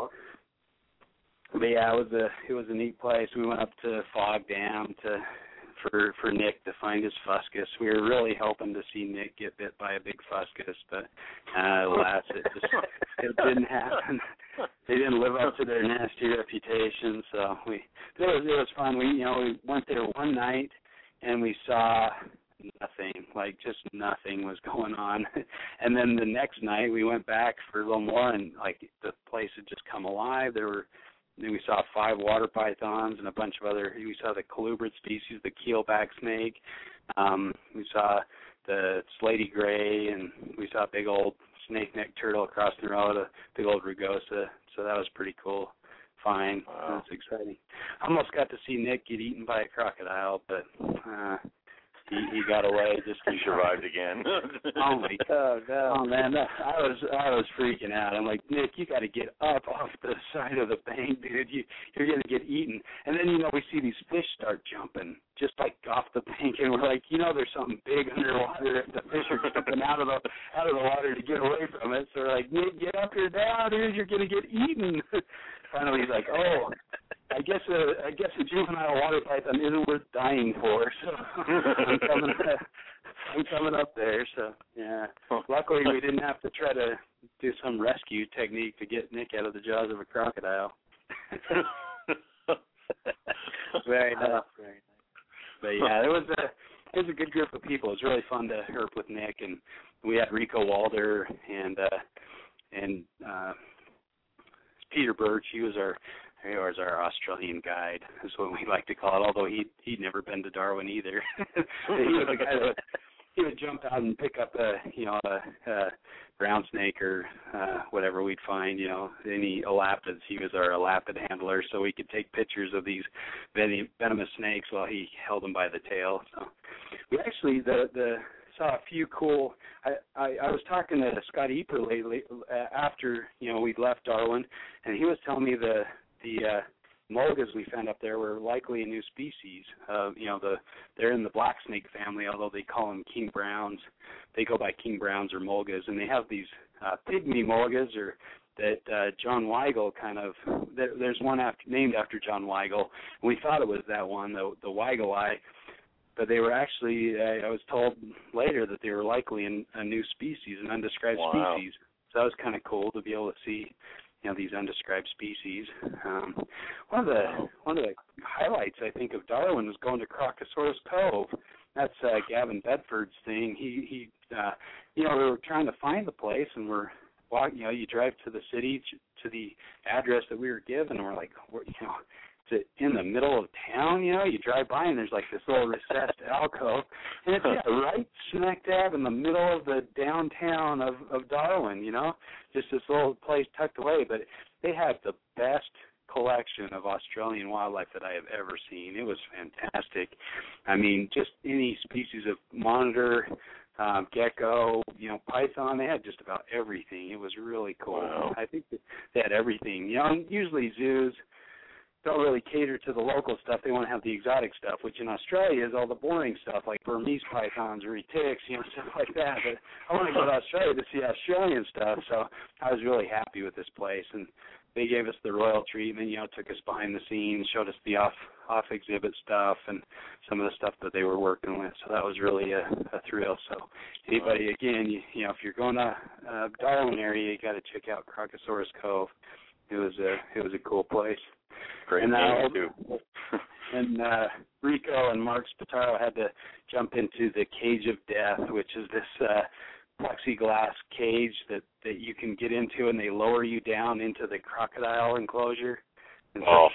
But yeah, it was a neat place. We went up to Fog Dam for Nick to find his fuscus. We were really hoping to see Nick get bit by a big fuscus, but alas, it didn't happen. They didn't live up to their nasty reputation, so it was fun. We went there one night and we saw nothing, like just nothing was going on. And then the next night we went back for a little more, and like the place had just come alive. We saw 5 water pythons and a bunch of other. We saw the colubrid species, the keelback snake. We saw the slaty gray, and we saw a big old snake-neck turtle across the road, a big old rugosa. So that was pretty cool. Fine, wow. That's exciting. I almost got to see Nick get eaten by a crocodile, but he got away. Just he survived again. Oh my Oh God. no. Oh man, I was freaking out. I'm like, Nick, you got to get up off the side of the bank, dude. You're gonna get eaten. And then we see these fish start jumping just like off the bank, and we're like, there's something big underwater. The fish are jumping out of the water to get away from it. So we're like, Nick, get up here now, dude. You're gonna get eaten. Finally, he's like, oh. I guess a juvenile water python isn't worth dying for, so I'm coming up there. So yeah, luckily we didn't have to try to do some rescue technique to get Nick out of the jaws of a crocodile. Very nice, very nice. But yeah, it was a good group of people. It was really fun to herp with Nick, and we had Rico Walder and Peter Birch. He was our Australian guide, is what we like to call it, although he'd never been to Darwin either. He was the guy that he would jump out and pick up a brown snake or whatever we'd find, any elapids. He was our elapid handler, so we could take pictures of these venomous snakes while he held them by the tail. So we actually saw a few cool. I was talking to Scott Eper lately after we'd left Darwin, and he was telling me the mulgas we found up there were likely a new species. They're in the black snake family, although they call them king browns. They go by king browns or mulgas, and they have these pygmy mulgas, or that John Weigel there's one named after John Weigel, and we thought it was that one, the Weigel eye, but they were actually, I was told later that they were likely a new species, an undescribed species. So that was kind of cool to be able to see these undescribed species. One of the highlights, I think, of Darwin was going to Crocosaurus Cove. That's Gavin Bedford's thing. He we were trying to find the place, and we're walking. You drive to the city to the address that we were given, and we're like, it's in the middle of town. You drive by, and there's like this little recessed alcove, and it's right smack dab in the middle of the downtown of Darwin. Just this little place tucked away, but they have the best collection of Australian wildlife that I have ever seen. It was fantastic. I mean, just any species of monitor, gecko, python. They had just about everything. It was really cool. Wow. I think that they had everything. Usually zoos don't really cater to the local stuff. They want to have the exotic stuff, which in Australia is all the boring stuff, like Burmese pythons or retics, stuff like that. But I want to go to Australia to see Australian stuff, so I was really happy with this place. And they gave us the royal treatment, took us behind the scenes, showed us the off-exhibit stuff and some of the stuff that they were working with. So that was really a thrill. So anybody, again, if you're going to Darwin area, you got to check out Crocosaurus Cove. It was a cool place. Great name, too. And Rico and Mark Spataro had to jump into the Cage of Death, which is this plexiglass cage that you can get into, and they lower you down into the crocodile enclosure. And so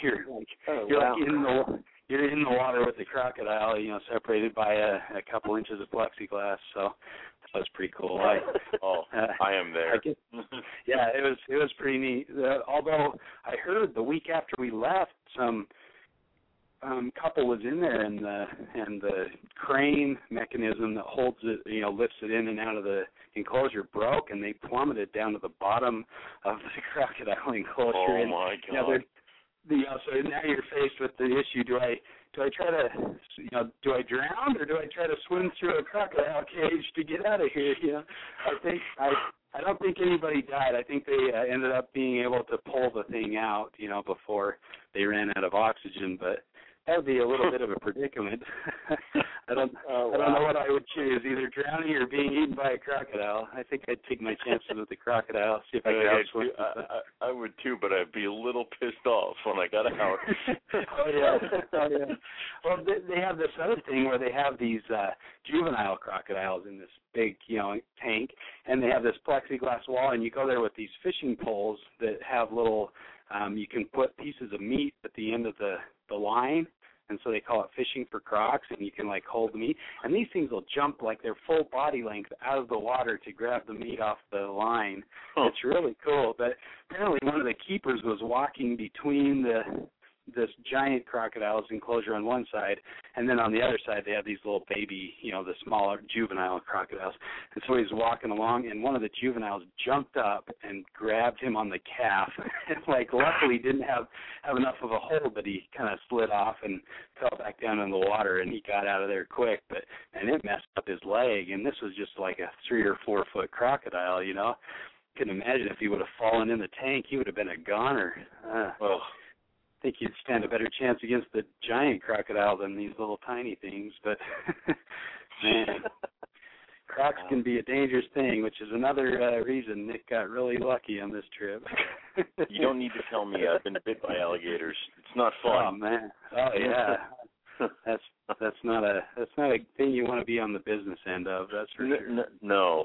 you're in the water with the crocodile, separated by a couple inches of plexiglass. So that was pretty cool. I am there. It was pretty neat. Although I heard the week after we left, some couple was in there, and the crane mechanism that holds it, lifts it in and out of the enclosure broke, and they plummeted down to the bottom of the crocodile enclosure. Oh my God! So now you're faced with the issue: do I try to, do I drown, or do I try to swim through a crocodile cage to get out of here? I don't think anybody died. I think they ended up being able to pull the thing out, before they ran out of oxygen. But that would be a little bit of a predicament. I don't know what I would choose, either drowning or being eaten by a crocodile. I think I'd take my chances with the crocodile, see if I could outswim. I would too, but I'd be a little pissed off when I got out. Oh yeah. Well, they have this other thing where they have these juvenile crocodiles in this big, tank, and they have this plexiglass wall, and you go there with these fishing poles that have little, you can put pieces of meat at the end of the line. And so they call it fishing for crocs, and you can hold the meat. And these things will jump their full body length out of the water to grab the meat off the line. It's really cool. But apparently one of the keepers was walking between this giant crocodile's enclosure on one side, and then on the other side they have these little baby, the smaller juvenile crocodiles. And so he's walking along, and one of the juveniles jumped up and grabbed him on the calf, and luckily didn't have enough of a hold, but he kind of slid off and fell back down in the water, and he got out of there quick. And it messed up his leg, and this was just like a 3 or 4 foot crocodile, Couldn't imagine if he would have fallen in the tank, he would have been a goner. Well, I think you'd stand a better chance against the giant crocodile than these little tiny things. But, man, crocs can be a dangerous thing, which is another reason Nick got really lucky on this trip. You don't need to tell me I've been bit by alligators. It's not fun. Oh, man. Oh, yeah. That's not a thing you want to be on the business end of. That's for sure. No.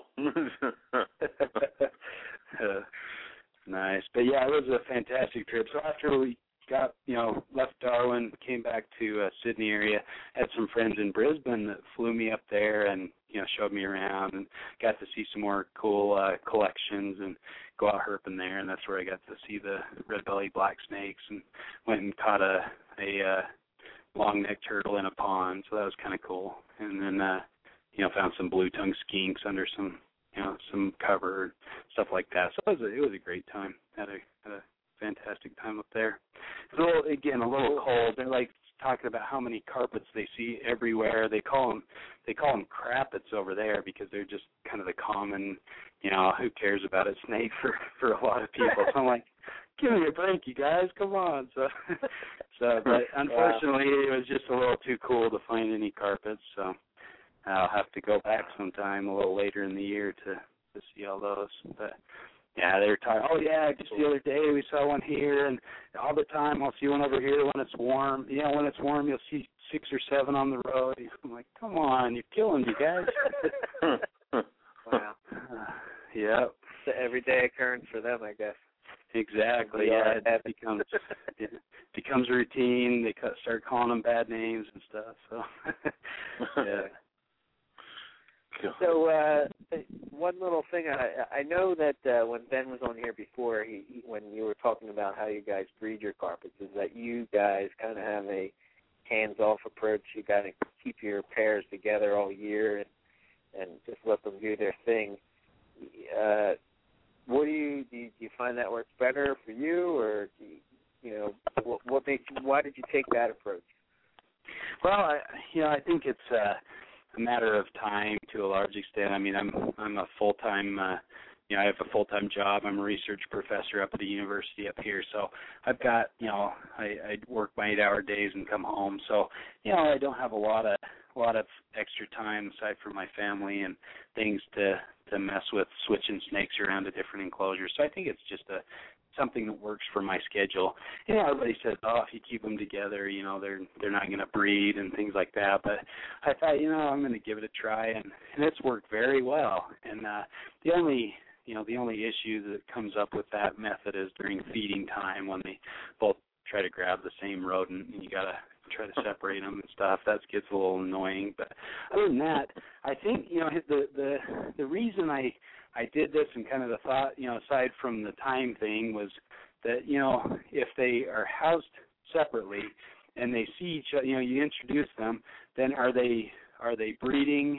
Nice, but yeah, it was a fantastic trip. So after we got left Darwin, came back to Sydney area, had some friends in Brisbane that flew me up there and showed me around and got to see some more cool collections and go out herping there, and that's where I got to see the red-bellied black snakes and went and caught a long-necked turtle in a pond, so that was kind of cool. And then, found some blue-tongued skinks under some cover and stuff like that. So it was a great time. Had a fantastic time up there. It's a little cold. They're talking about how many carpets they see everywhere. They call them crappets over there because they're just kind of the common, who cares about a snake for a lot of people. So I'm like, give me a break, you guys, come on. So but unfortunately, it was just a little too cool to find any carpets. So I'll have to go back sometime a little later in the year to see all those. But yeah, they were talking. Oh yeah, just the other day we saw one here, and all the time I'll see one over here when it's warm. When it's warm, you'll see 6 or 7 on the road. I'm like, come on, you're killing me, guys. Wow. Yeah. It's an everyday occurrence for them, I guess. Exactly. Yeah, it becomes routine. They start calling them bad names and stuff. So yeah. So one little thing, I know that when Ben was on here before, when you were talking about how you guys breed your carpets, is that you guys kind of have a hands-off approach. You got to keep your pairs together all year and just let them do their thing. What do you find that works better for you, or why did you take that approach? Well, I think it's a matter of time to a large extent. I mean, I'm a full-time, I have a full-time job. I'm a research professor up at the university up here, so I've got, I work my 8-hour days and come home. So, I don't have a lot of extra time aside from my family and things to mess with switching snakes around to different enclosures. So I think it's just something that works for my schedule. Everybody says, if you keep them together, they're not going to breed and things like that. But I thought, I'm going to give it a try, and it's worked very well. And the only issue that comes up with that method is during feeding time when they both try to grab the same rodent, and you got to try to separate them and stuff. That gets a little annoying. But other than that, I think, the reason I did this and kind of the thought, aside from the time thing, was that, if they are housed separately and they see each other, you introduce them, then are they breeding,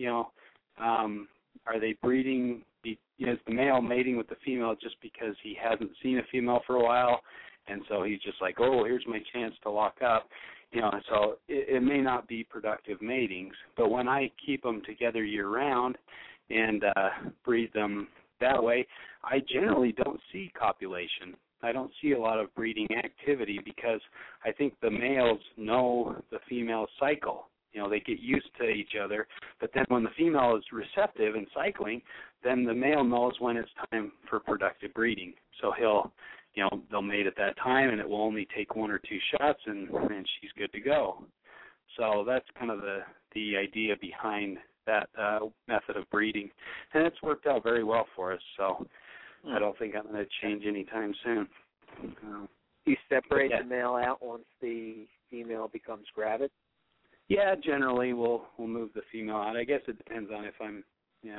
are they breeding, is the male mating with the female just because he hasn't seen a female for a while, and so he's just like, oh, here's my chance to lock up, so it may not be productive matings. But when I keep them together year-round and breed them that way, I generally don't see copulation. I don't see a lot of breeding activity because I think the males know the female's cycle. They get used to each other, but then when the female is receptive and cycling, then the male knows when it's time for productive breeding. So they'll mate at that time, and it will only take 1 or 2 shots, and she's good to go. So that's kind of the idea behind that method of breeding, and it's worked out very well for us. So I don't think I'm going to change anytime soon. You separate the male out once the female becomes gravid? Yeah, generally we'll move the female out. I guess it depends on if I'm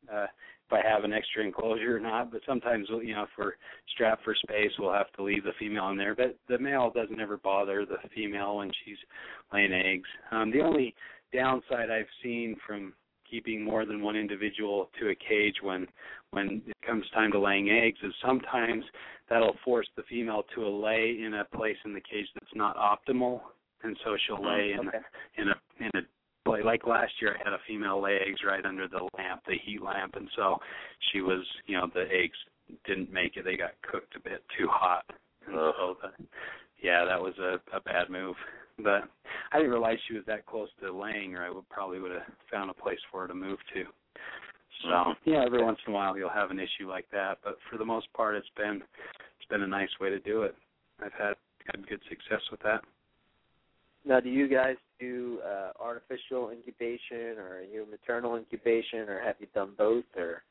if I have an extra enclosure or not. But sometimes, you know, if we're strapped for space, we'll have to leave the female in there. But the male doesn't ever bother the female when she's laying eggs. The only downside I've seen from keeping more than one individual to a cage when it comes time to laying eggs is sometimes that'll force the female to lay in a place in the cage that's not optimal, and so she'll lay in a like last year I had a female lay eggs right under the lamp, the heat lamp, and so she was, you know, the eggs didn't make it. They got cooked a bit too hot. And so that was a bad move. But I didn't realize she was that close to laying, or I probably would have found a place for her to move to. So yeah, every once in a while you'll have an issue like that, but for the most part it's been a nice way to do it. I've had good success with that. Now, do you guys do artificial incubation, or are you maternal incubation, or have you done both? Or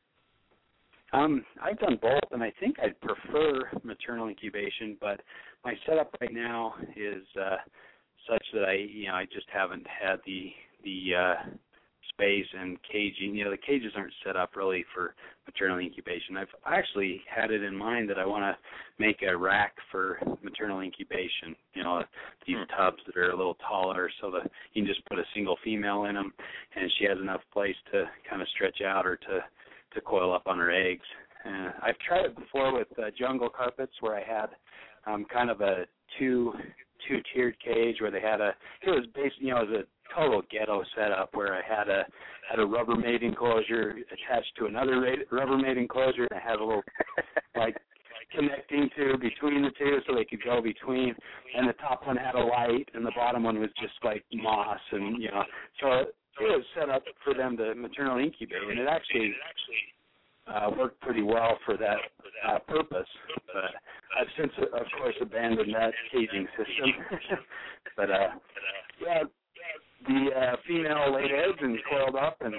I've done both, and I think I'd prefer maternal incubation, but my setup right now is such that I just haven't had the space and caging. You know, the cages aren't set up really for maternal incubation. I've actually had it in mind that I want to make a rack for maternal incubation. You know, these tubs that are a little taller, so that you can just put a single female in them, and she has enough place to kind of stretch out or to coil up on her eggs. I've tried it before with jungle carpets, where I had kind of a two-tiered cage where they had it was basically, you know, it was a total ghetto setup where I had a Rubbermaid enclosure attached to another Rubbermaid enclosure, and I had a little like connecting tube between the two so they could go between, and the top one had a light and the bottom one was just like moss, and you know, so it was set up for them to maternal incubate, and it actually worked pretty well for that purpose. But I've since, of course, abandoned that caging system. But yeah, the female laid eggs and coiled up, and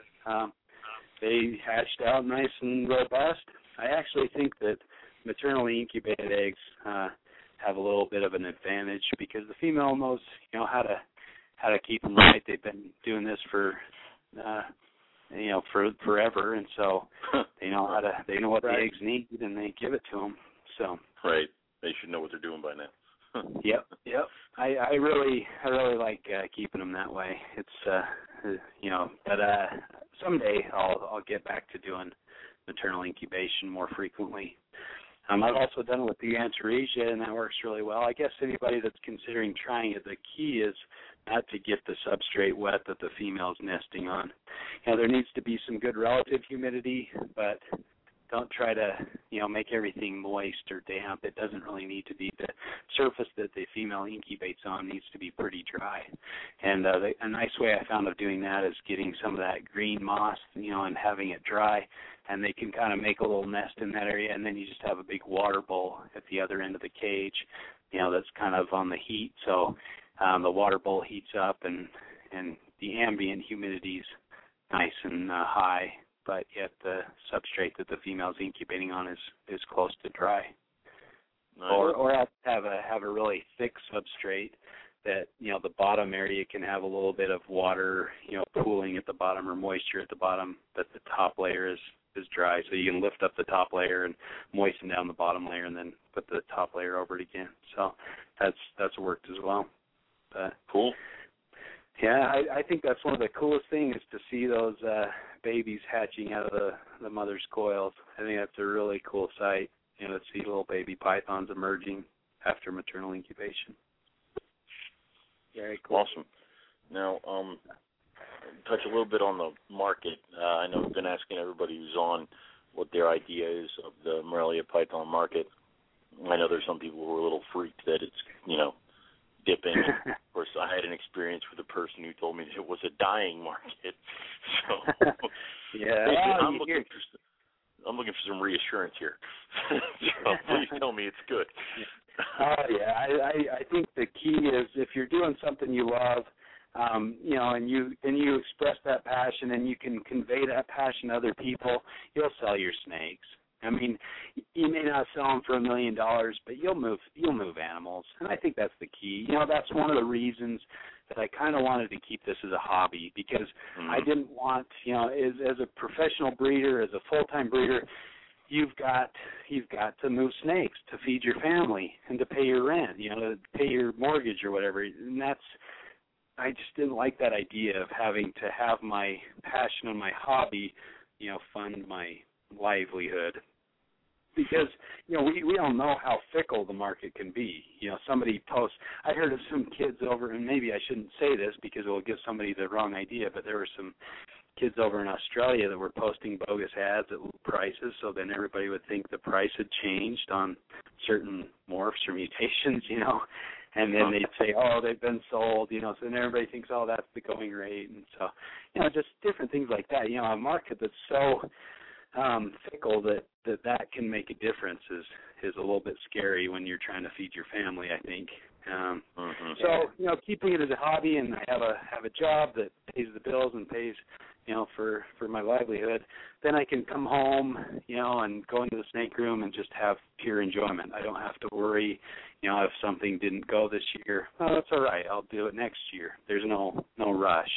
they hatched out nice and robust. I actually think that maternally incubated eggs have a little bit of an advantage because the female knows, you know, how to keep them right. They've been doing this for forever, and so they know what the eggs need, and they give it to them. So right, they should know what they're doing by now. Yep. I really like keeping them that way. It's but someday I'll get back to doing maternal incubation more frequently. I've also done it with the Antaresia, and that works really well. I guess anybody that's considering trying it, the key is not to get the substrate wet that the female's nesting on. You know, there needs to be some good relative humidity, but don't try to, you know, make everything moist or damp. It doesn't really need to be. The surface that the female incubates on needs to be pretty dry. And a nice way I found of doing that is getting some of that green moss, you know, and having it dry, and they can kind of make a little nest in that area, and then you just have a big water bowl at the other end of the cage, you know, that's kind of on the heat. So the water bowl heats up, and the ambient humidity's nice and high, but yet the substrate that the female's incubating on is close to dry. Nice. Or have a really thick substrate that, you know, the bottom area can have a little bit of water, you know, pooling at the bottom or moisture at the bottom, but the top layer is dry. So you can lift up the top layer and moisten down the bottom layer and then put the top layer over it again. So that's worked as well. But cool. Yeah, I think that's one of the coolest things to see those babies hatching out of the mother's coils. I think that's a really cool sight, you know, to see little baby pythons emerging after maternal incubation. Very cool. Awesome. Now, touch a little bit on the market. I know we've been asking everybody who's on what their idea is of the Morelia python market. I know there's some people who are a little freaked that it's, you know, dipping. Of course, I had an experience with a person who told me that it was a dying market. So, yeah, I'm looking for some reassurance here. So please tell me it's good. I think the key is if you're doing something you love, you know, and you express that passion and you can convey that passion to other people, you'll sell your snakes. I mean, you may not sell them for $1 million, but you'll move animals, and I think that's the key. You know, that's one of the reasons that I kind of wanted to keep this as a hobby because I didn't want, as a professional breeder, as a full-time breeder, you've got to move snakes to feed your family and to pay your rent, to pay your mortgage or whatever. And I just didn't like that idea of having to have my passion and my hobby, fund my livelihood. Because, we don't know how fickle the market can be. Somebody posts, I heard of some kids over, and maybe I shouldn't say this because it will give somebody the wrong idea, but there were some kids over in Australia that were posting bogus ads at low prices, so then everybody would think the price had changed on certain morphs or mutations, and then they'd say, oh, they've been sold, so then everybody thinks, oh, that's the going rate. And so, just different things like that. A market that's so fickle that can make a difference is a little bit scary when you're trying to feed your family, I think. So, keeping it as a hobby, and I have a job that pays the bills and pays, for my livelihood, then I can come home, and go into the snake room and just have pure enjoyment. I don't have to worry, if something didn't go this year. Oh, that's all right. I'll do it next year. There's no rush,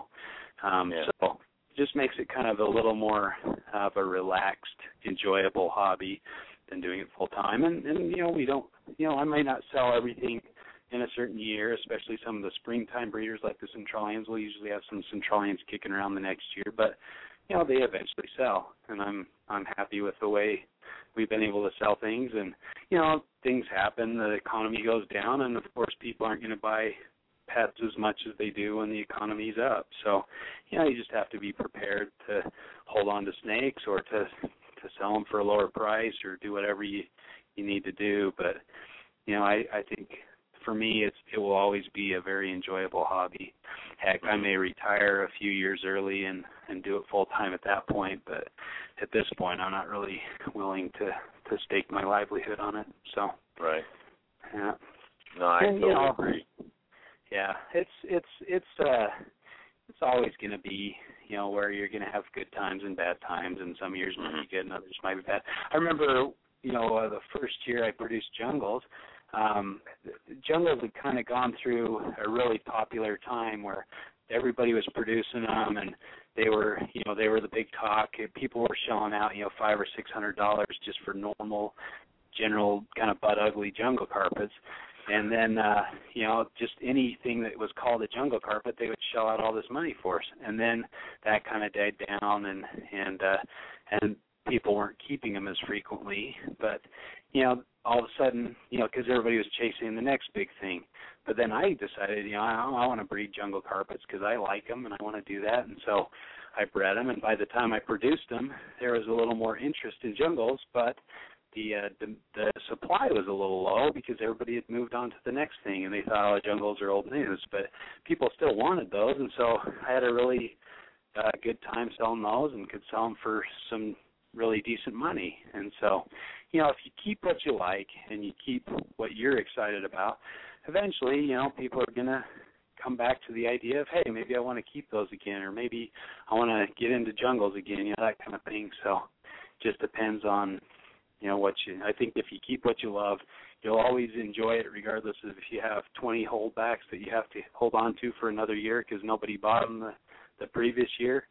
So it just makes it kind of a little more of a relaxed, enjoyable hobby than doing it full time. And we don't, I might not sell everything in a certain year, especially some of the springtime breeders like the Centralians will usually have some Centralians kicking around the next year, but they eventually sell, and I'm happy with the way we've been able to sell things. And things happen, the economy goes down, and of course people aren't going to buy pets as much as they do when the economy's up. So you just have to be prepared to hold on to snakes or to sell them for a lower price or do whatever you need to do. But I think for me, it will always be a very enjoyable hobby. Heck, I may retire a few years early and do it full time at that point, but at this point, I'm not really willing to stake my livelihood on it. So right, yeah, no, I totally agree. Yeah, it's always going to be where you're going to have good times and bad times, and some years might be good and others might be bad. I remember the first year I produced Jungles. Jungles had kind of gone through a really popular time where everybody was producing them, and they were the big talk. People were shelling out $500 or $600 just for normal, general kind of butt ugly jungle carpets, and then just anything that was called a jungle carpet, they would shell out all this money for us, and then that kind of died down, and people weren't keeping them as frequently, but all of a sudden, because everybody was chasing the next big thing. But then I decided, I want to breed jungle carpets because I like them and I want to do that. And so I bred them, and by the time I produced them, there was a little more interest in jungles, but the supply was a little low because everybody had moved on to the next thing, and they thought, jungles are old news. But people still wanted those, and so I had a really good time selling those and could sell them for some really decent money. And so, if you keep what you like and you keep what you're excited about, eventually, people are going to come back to the idea of, hey, maybe I want to keep those again, or maybe I want to get into jungles again, that kind of thing. So it just depends on, I think if you keep what you love, you'll always enjoy it regardless of if you have 20 holdbacks that you have to hold on to for another year because nobody bought them the previous year.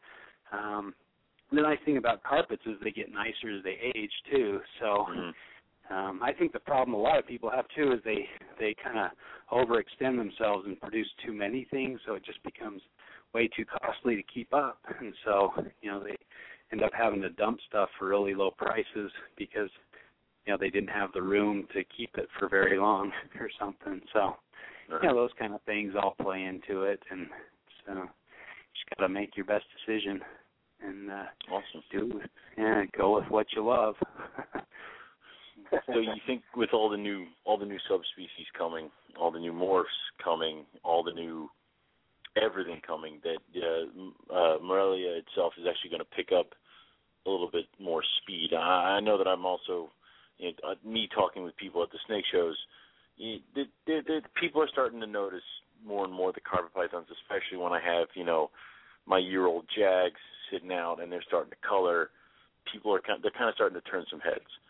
The nice thing about carpets is they get nicer as they age too. So I think the problem a lot of people have too is they kind of overextend themselves and produce too many things, so it just becomes way too costly to keep up. And so they end up having to dump stuff for really low prices because they didn't have the room to keep it for very long or something. So those kind of things all play into it, and so you just got to make your best decision. And awesome. Go with what you love. So you think with all the new subspecies coming, all the new morphs coming, all the new everything coming, that Morelia itself is actually going to pick up a little bit more speed? I know that I'm also, me talking with people at the snake shows, the people are starting to notice more and more the carpet pythons, especially when I have, my year-old Jags sitting out and they're starting to color. They're kind of starting to turn some heads.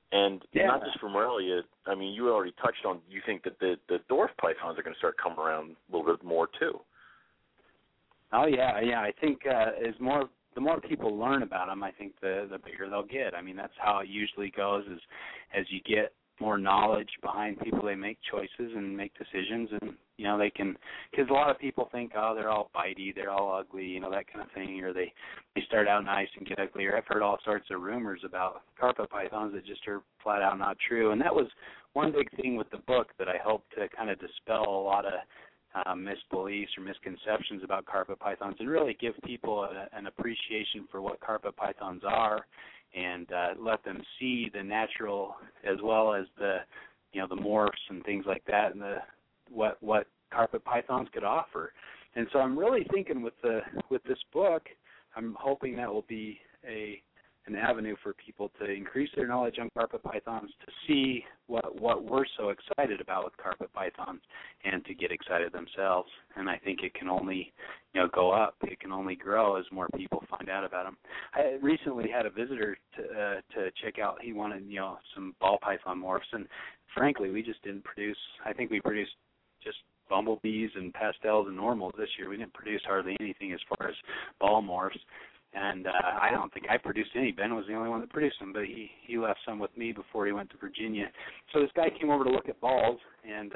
And Yeah. not just for Morelia. I mean, you already touched on. You think that the dwarf pythons are going to start coming around a little bit more too. Oh yeah. I think the more people learn about them, I think the bigger they'll get. I mean, that's how it usually goes. Is as you get more knowledge behind people, they make choices and make decisions, and they can. Because a lot of people think, oh, they're all bitey, they're all ugly, that kind of thing, or they start out nice and get uglier. I've heard all sorts of rumors about carpet pythons that just are flat out not true, and that was one big thing with the book that I hope to kind of dispel a lot of misbeliefs or misconceptions about carpet pythons, and really give people an appreciation for what carpet pythons are, and let them see the natural as well as the the morphs and things like that, and what carpet pythons could offer. And so I'm really thinking with this book, I'm hoping that will be an avenue for people to increase their knowledge on carpet pythons, to see what we're so excited about with carpet pythons, and to get excited themselves. And I think it can only go up. It can only grow as more people find out about them. I recently had a visitor to check out. He wanted some ball python morphs, and frankly, we just didn't produce. I think we produced just bumblebees and pastels and normals this year. We didn't produce hardly anything as far as ball morphs. And I don't think I produced any. Ben was the only one that produced them, but he left some with me before he went to Virginia. So this guy came over to look at balls, and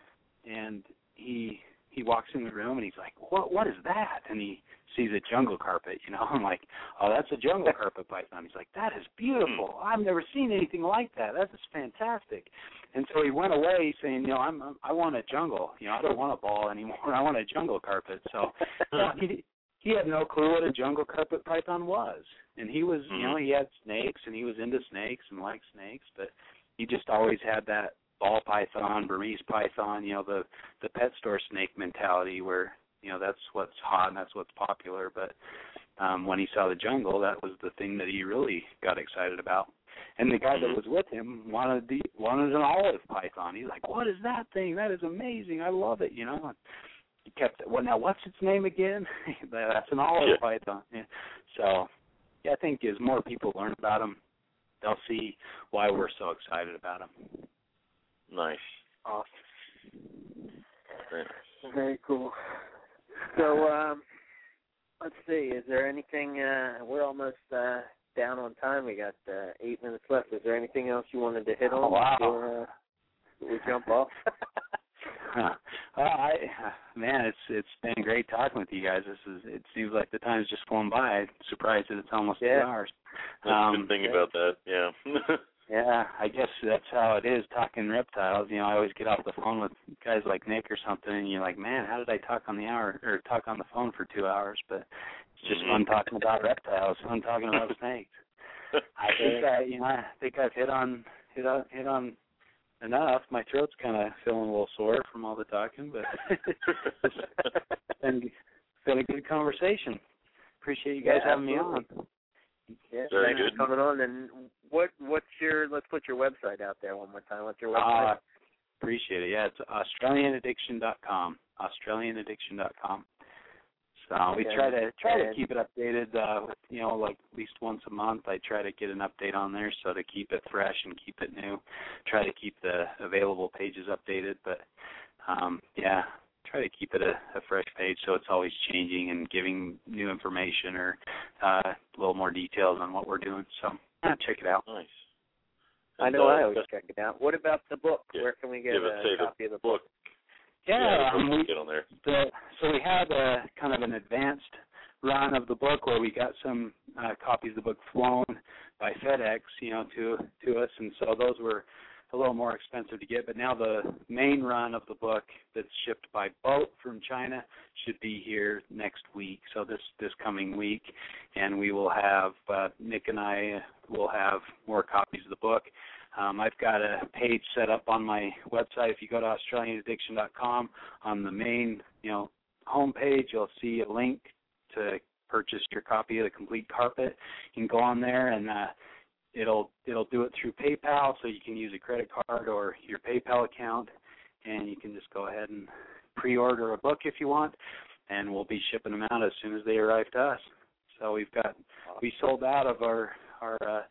he walks in the room, and he's like, what is that? And he sees a jungle carpet, I'm like, oh, that's a jungle carpet python. He's like, that is beautiful. I've never seen anything like that. That is fantastic. And so he went away saying, I want a jungle. I don't want a ball anymore. I want a jungle carpet. So he had no clue what a jungle carpet python was. And he was, he had snakes, and he was into snakes and liked snakes, but he just always had that ball python, Burmese python, the pet store snake mentality where, that's what's hot and that's what's popular. But when he saw the jungle, that was the thing that he really got excited about. And the guy that was with him wanted an olive python. He's like, what is that thing? That is amazing. I love it, He kept, now what's its name again? That's an olive python. Yeah. So, I think as more people learn about them, they'll see why we're so excited about them. Nice. Awesome. Very nice. Very cool. So, let's see. Is there anything? We're almost down on time. We got 8 minutes left. Is there anything else you wanted to hit on before we jump off? Man, it's been great talking with you guys. It seems like the time's just flown by. I'm surprised that it's almost 2 hours. That's a good thing about that, yeah. Yeah, I guess that's how it is talking reptiles. I always get off the phone with guys like Nick or something, and you're like, man, how did I talk on the phone for 2 hours? But it's just fun talking about reptiles, fun talking about snakes. I think I've hit on enough. My throat's kind of feeling a little sore from all the talking, but it's been a good conversation. Appreciate you guys having me on. Yeah, very good. Coming on. And let's put your website out there one more time. What's your website? Appreciate it. Yeah, it's AustralianAddiction.com. AustralianAddiction.com. So we try to keep it updated. Like at least once a month, I try to get an update on there, so to keep it fresh and keep it new. Try to keep the available pages updated, but try to keep it a fresh page so it's always changing and giving new information or a little more details on what we're doing. So check it out. Nice. I know I always check it out. What about the book? Yeah. Where can we get a copy of the book? Yeah, we get on there. So we had a kind of an advanced run of the book where we got some copies of the book flown by FedEx, to us, and so those were a little more expensive to get. But now the main run of the book that's shipped by boat from China should be here next week, so this coming week, and we will have Nick and I will have more copies of the book. I've got a page set up on my website. If you go to AustralianAddiction.com, on the main, home page, you'll see a link to purchase your copy of the complete carpet. You can go on there, and it'll do it through PayPal, so you can use a credit card or your PayPal account, and you can just go ahead and pre-order a book if you want, and we'll be shipping them out as soon as they arrive to us. So we sold out of our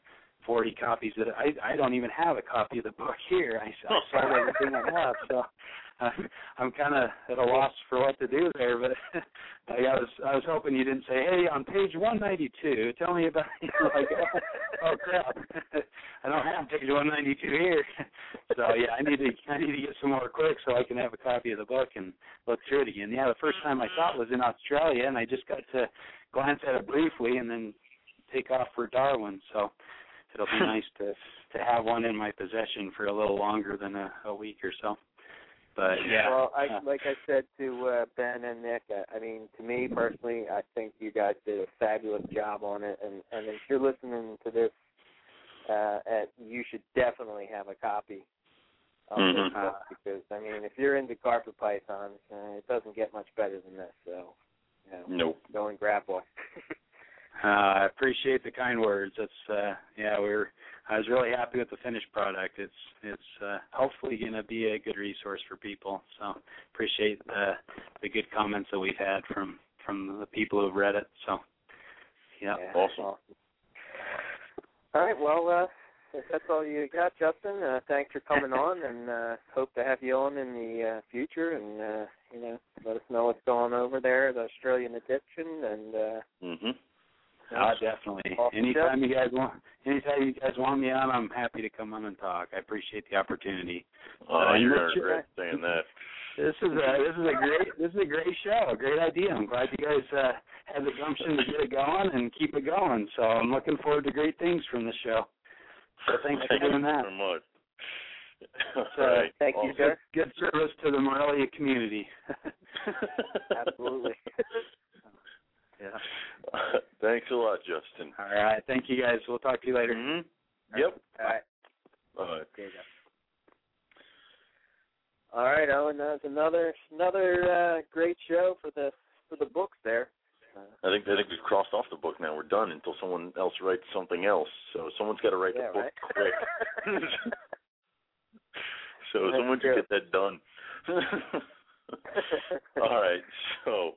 40 copies that I don't even have a copy of the book here. I sold everything I have, so I'm kind of at a loss for what to do there. But I was hoping you didn't say, hey, on page 192, tell me about like, oh crap, I don't have page 192 here. So yeah, I need to get some more quick so I can have a copy of the book and look through it again. Yeah, the first time I saw it was in Australia, and I just got to glance at it briefly and then take off for Darwin. So it'll be nice to have one in my possession for a little longer than a week or so. But yeah. Well, like I said to Ben and Nick, I mean, to me personally, I think you guys did a fabulous job on it. And if you're listening to this, you should definitely have a copy of this book, because I mean, if you're into carpet pythons, it doesn't get much better than this. So, nope. Go and grab one. I appreciate the kind words. That's I was really happy with the finished product. It's hopefully going to be a good resource for people. So appreciate the good comments that we've had from the people who've read it. So yeah. Awesome. All right, well, if that's all you got, Justin, thanks for coming on, and hope to have you on in the future, and let us know what's going over there, the Australian Addiction, and definitely. Anytime you guys want me on, I'm happy to come on and talk. I appreciate the opportunity. You're going to regret saying that. This is a great show, a great idea. I'm glad you guys had the gumption to get it going and keep it going. So I'm looking forward to great things from the show. So thanks for doing that. Thank you so much. Right. Thank you, sir. Good service to the Morelia community. Absolutely. Yeah. Thanks a lot, Justin. All right. Thank you, guys. We'll talk to you later. Mm-hmm. Yep. All right. Bye. Okay, all right, Owen. That's another great show for the books there. I think we've crossed off the book now. We're done until someone else writes something else. So someone's got to write the book quick. So someone should get that done. All right. So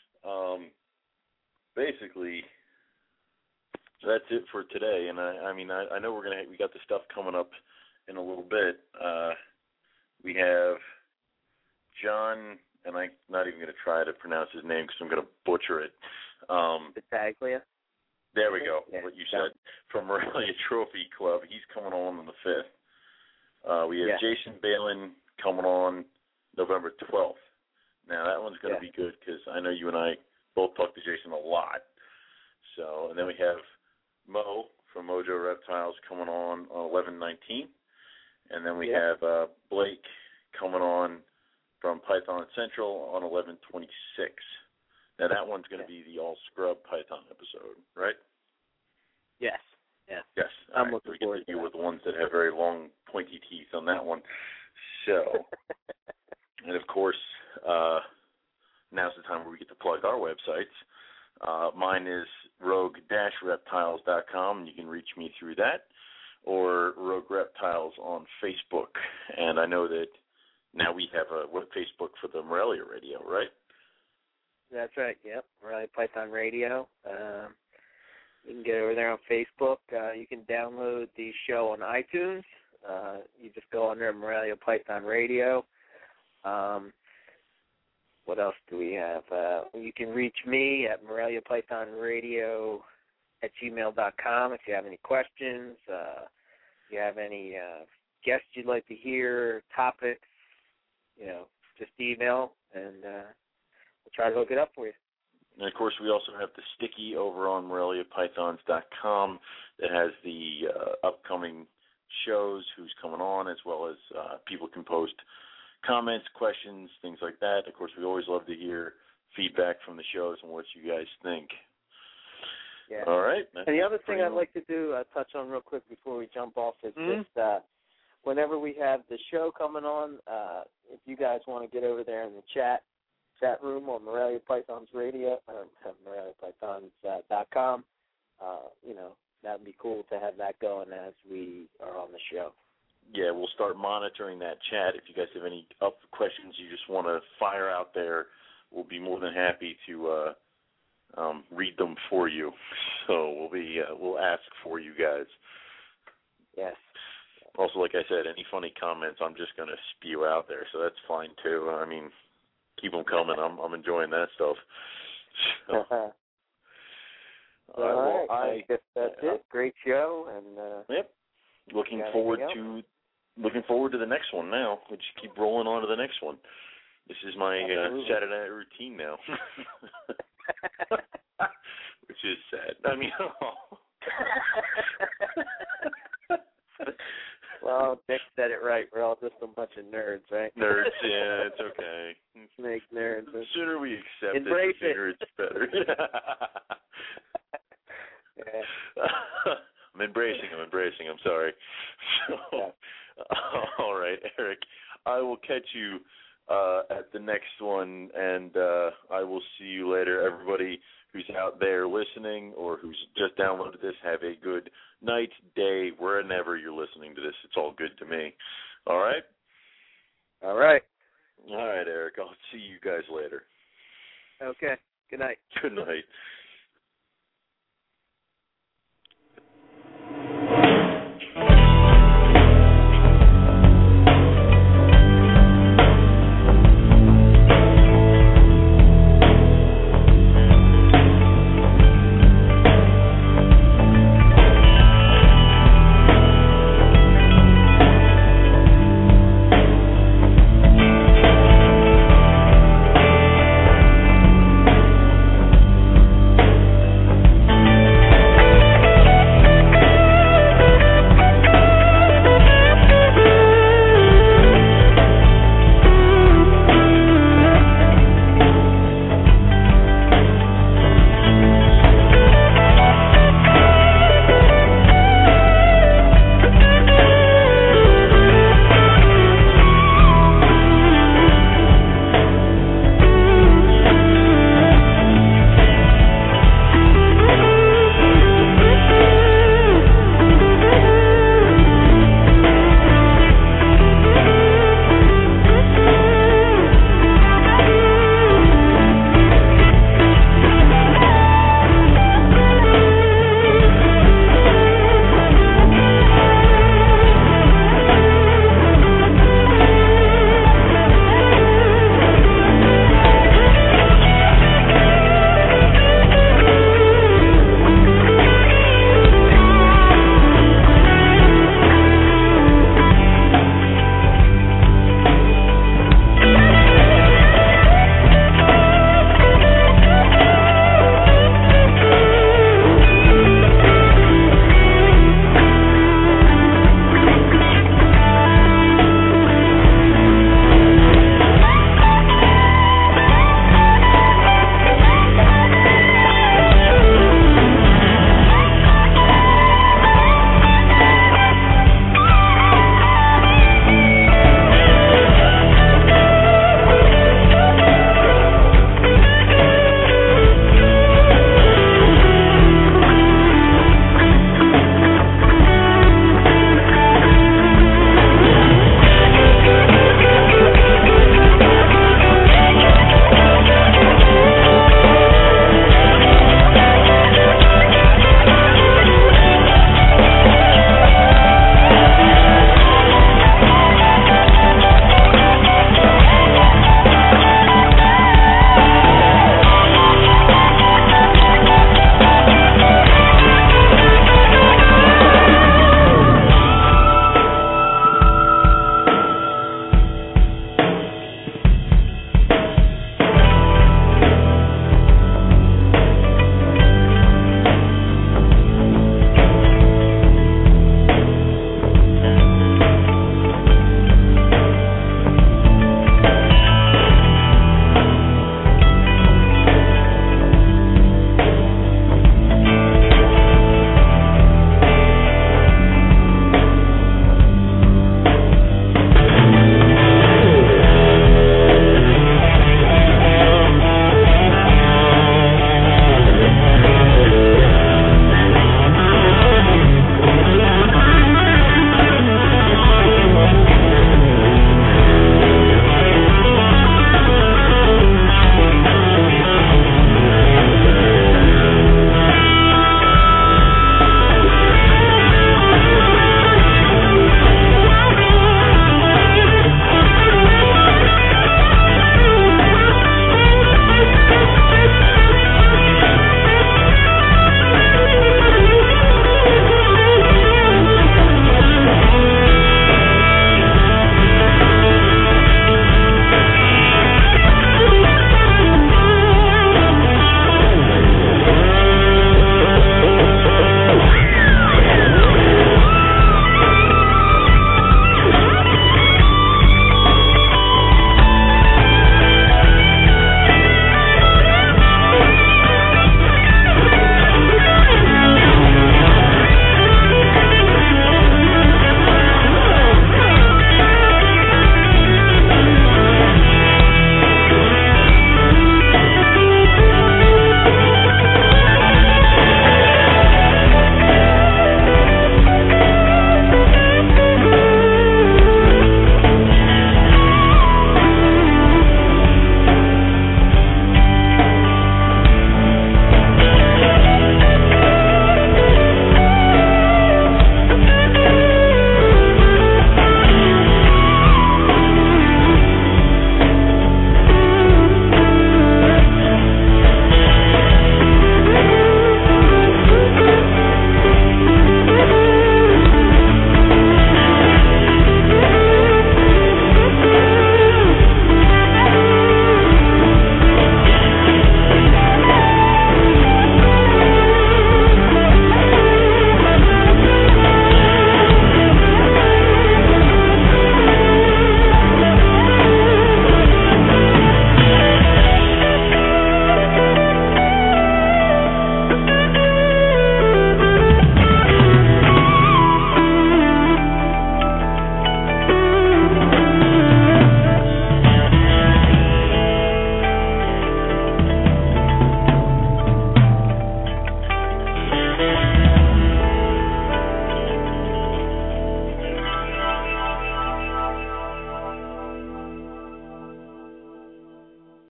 basically that's it for today. And I know we got the stuff coming up in a little bit. We have John, and I'm not even going to try to pronounce his name because I'm going to butcher it. Battaglia. There we go, yeah, what you said. From Morelia Trophy Club. He's coming on the 5th. We have Jason Balin coming on November 12th. Now, that one's going to be good because I know you and I both talk to Jason a lot. So, and then we have Mo from Mojo Reptiles coming on 11/19. And then we have Blake coming on from Python Central on 11/26. Now, that one's going to be the all-scrub Python episode, right? Yes. Yeah. Yes. I'm looking forward to you that. with the ones that have very long, pointy teeth on that one. So, and of course, now's the time where we get to plug our websites. Mine is rogue-reptiles.com, and you can reach me through that, or Rogue Reptiles on Facebook. And I know that now we have a Facebook for the Morelia Radio, right? That's right, yep. Morelia Python Radio. You can get over there on Facebook. You can download the show on iTunes. You just go under Morelia Python Radio. What else do we have? You can reach me at MoreliaPythonRadio@gmail.com if you have any questions. If you have any guests you'd like to hear, topics, just email, and we'll try to hook it up for you. And, of course, we also have the Sticky over on MoreliaPythons.com that has the upcoming shows, who's coming on, as well as people can post comments, questions, things like that. Of course, we always love to hear feedback from the shows and what you guys think. Yeah. All right. And the other thing I'd like to do, touch on real quick before we jump off, is just whenever we have the show coming on, if you guys want to get over there in the chat room on Morelia Pythons Radio, MoreliaPythons.com, that would be cool to have that going as we are on the show. Yeah, we'll start monitoring that chat. If you guys have any questions you just want to fire out there, we'll be more than happy to read them for you. So we'll ask for you guys. Yes. Also, like I said, any funny comments I'm just going to spew out there, so that's fine too. I mean, keep them coming. I'm enjoying that stuff. So, all right. I guess that's it. Great show, and yep. Looking forward to the next one now. We just keep rolling on to the next one. This is my Saturday night routine now, which is sad. I mean, well, Dick said it right. We're all just a bunch of nerds, right? Nerds, yeah, it's okay. Make nerds. The sooner we accept Embrace it, the sooner it's better. Yeah. I'm embracing. I'm sorry. So, all right, Eric, I will catch you at the next one, and I will see you later. Everybody who's out there listening or who's just downloaded this, have a good night, day, wherever you're listening to this. It's all good to me. All right? All right. All right, Eric. I'll see you guys later. Okay. Good night. Good night.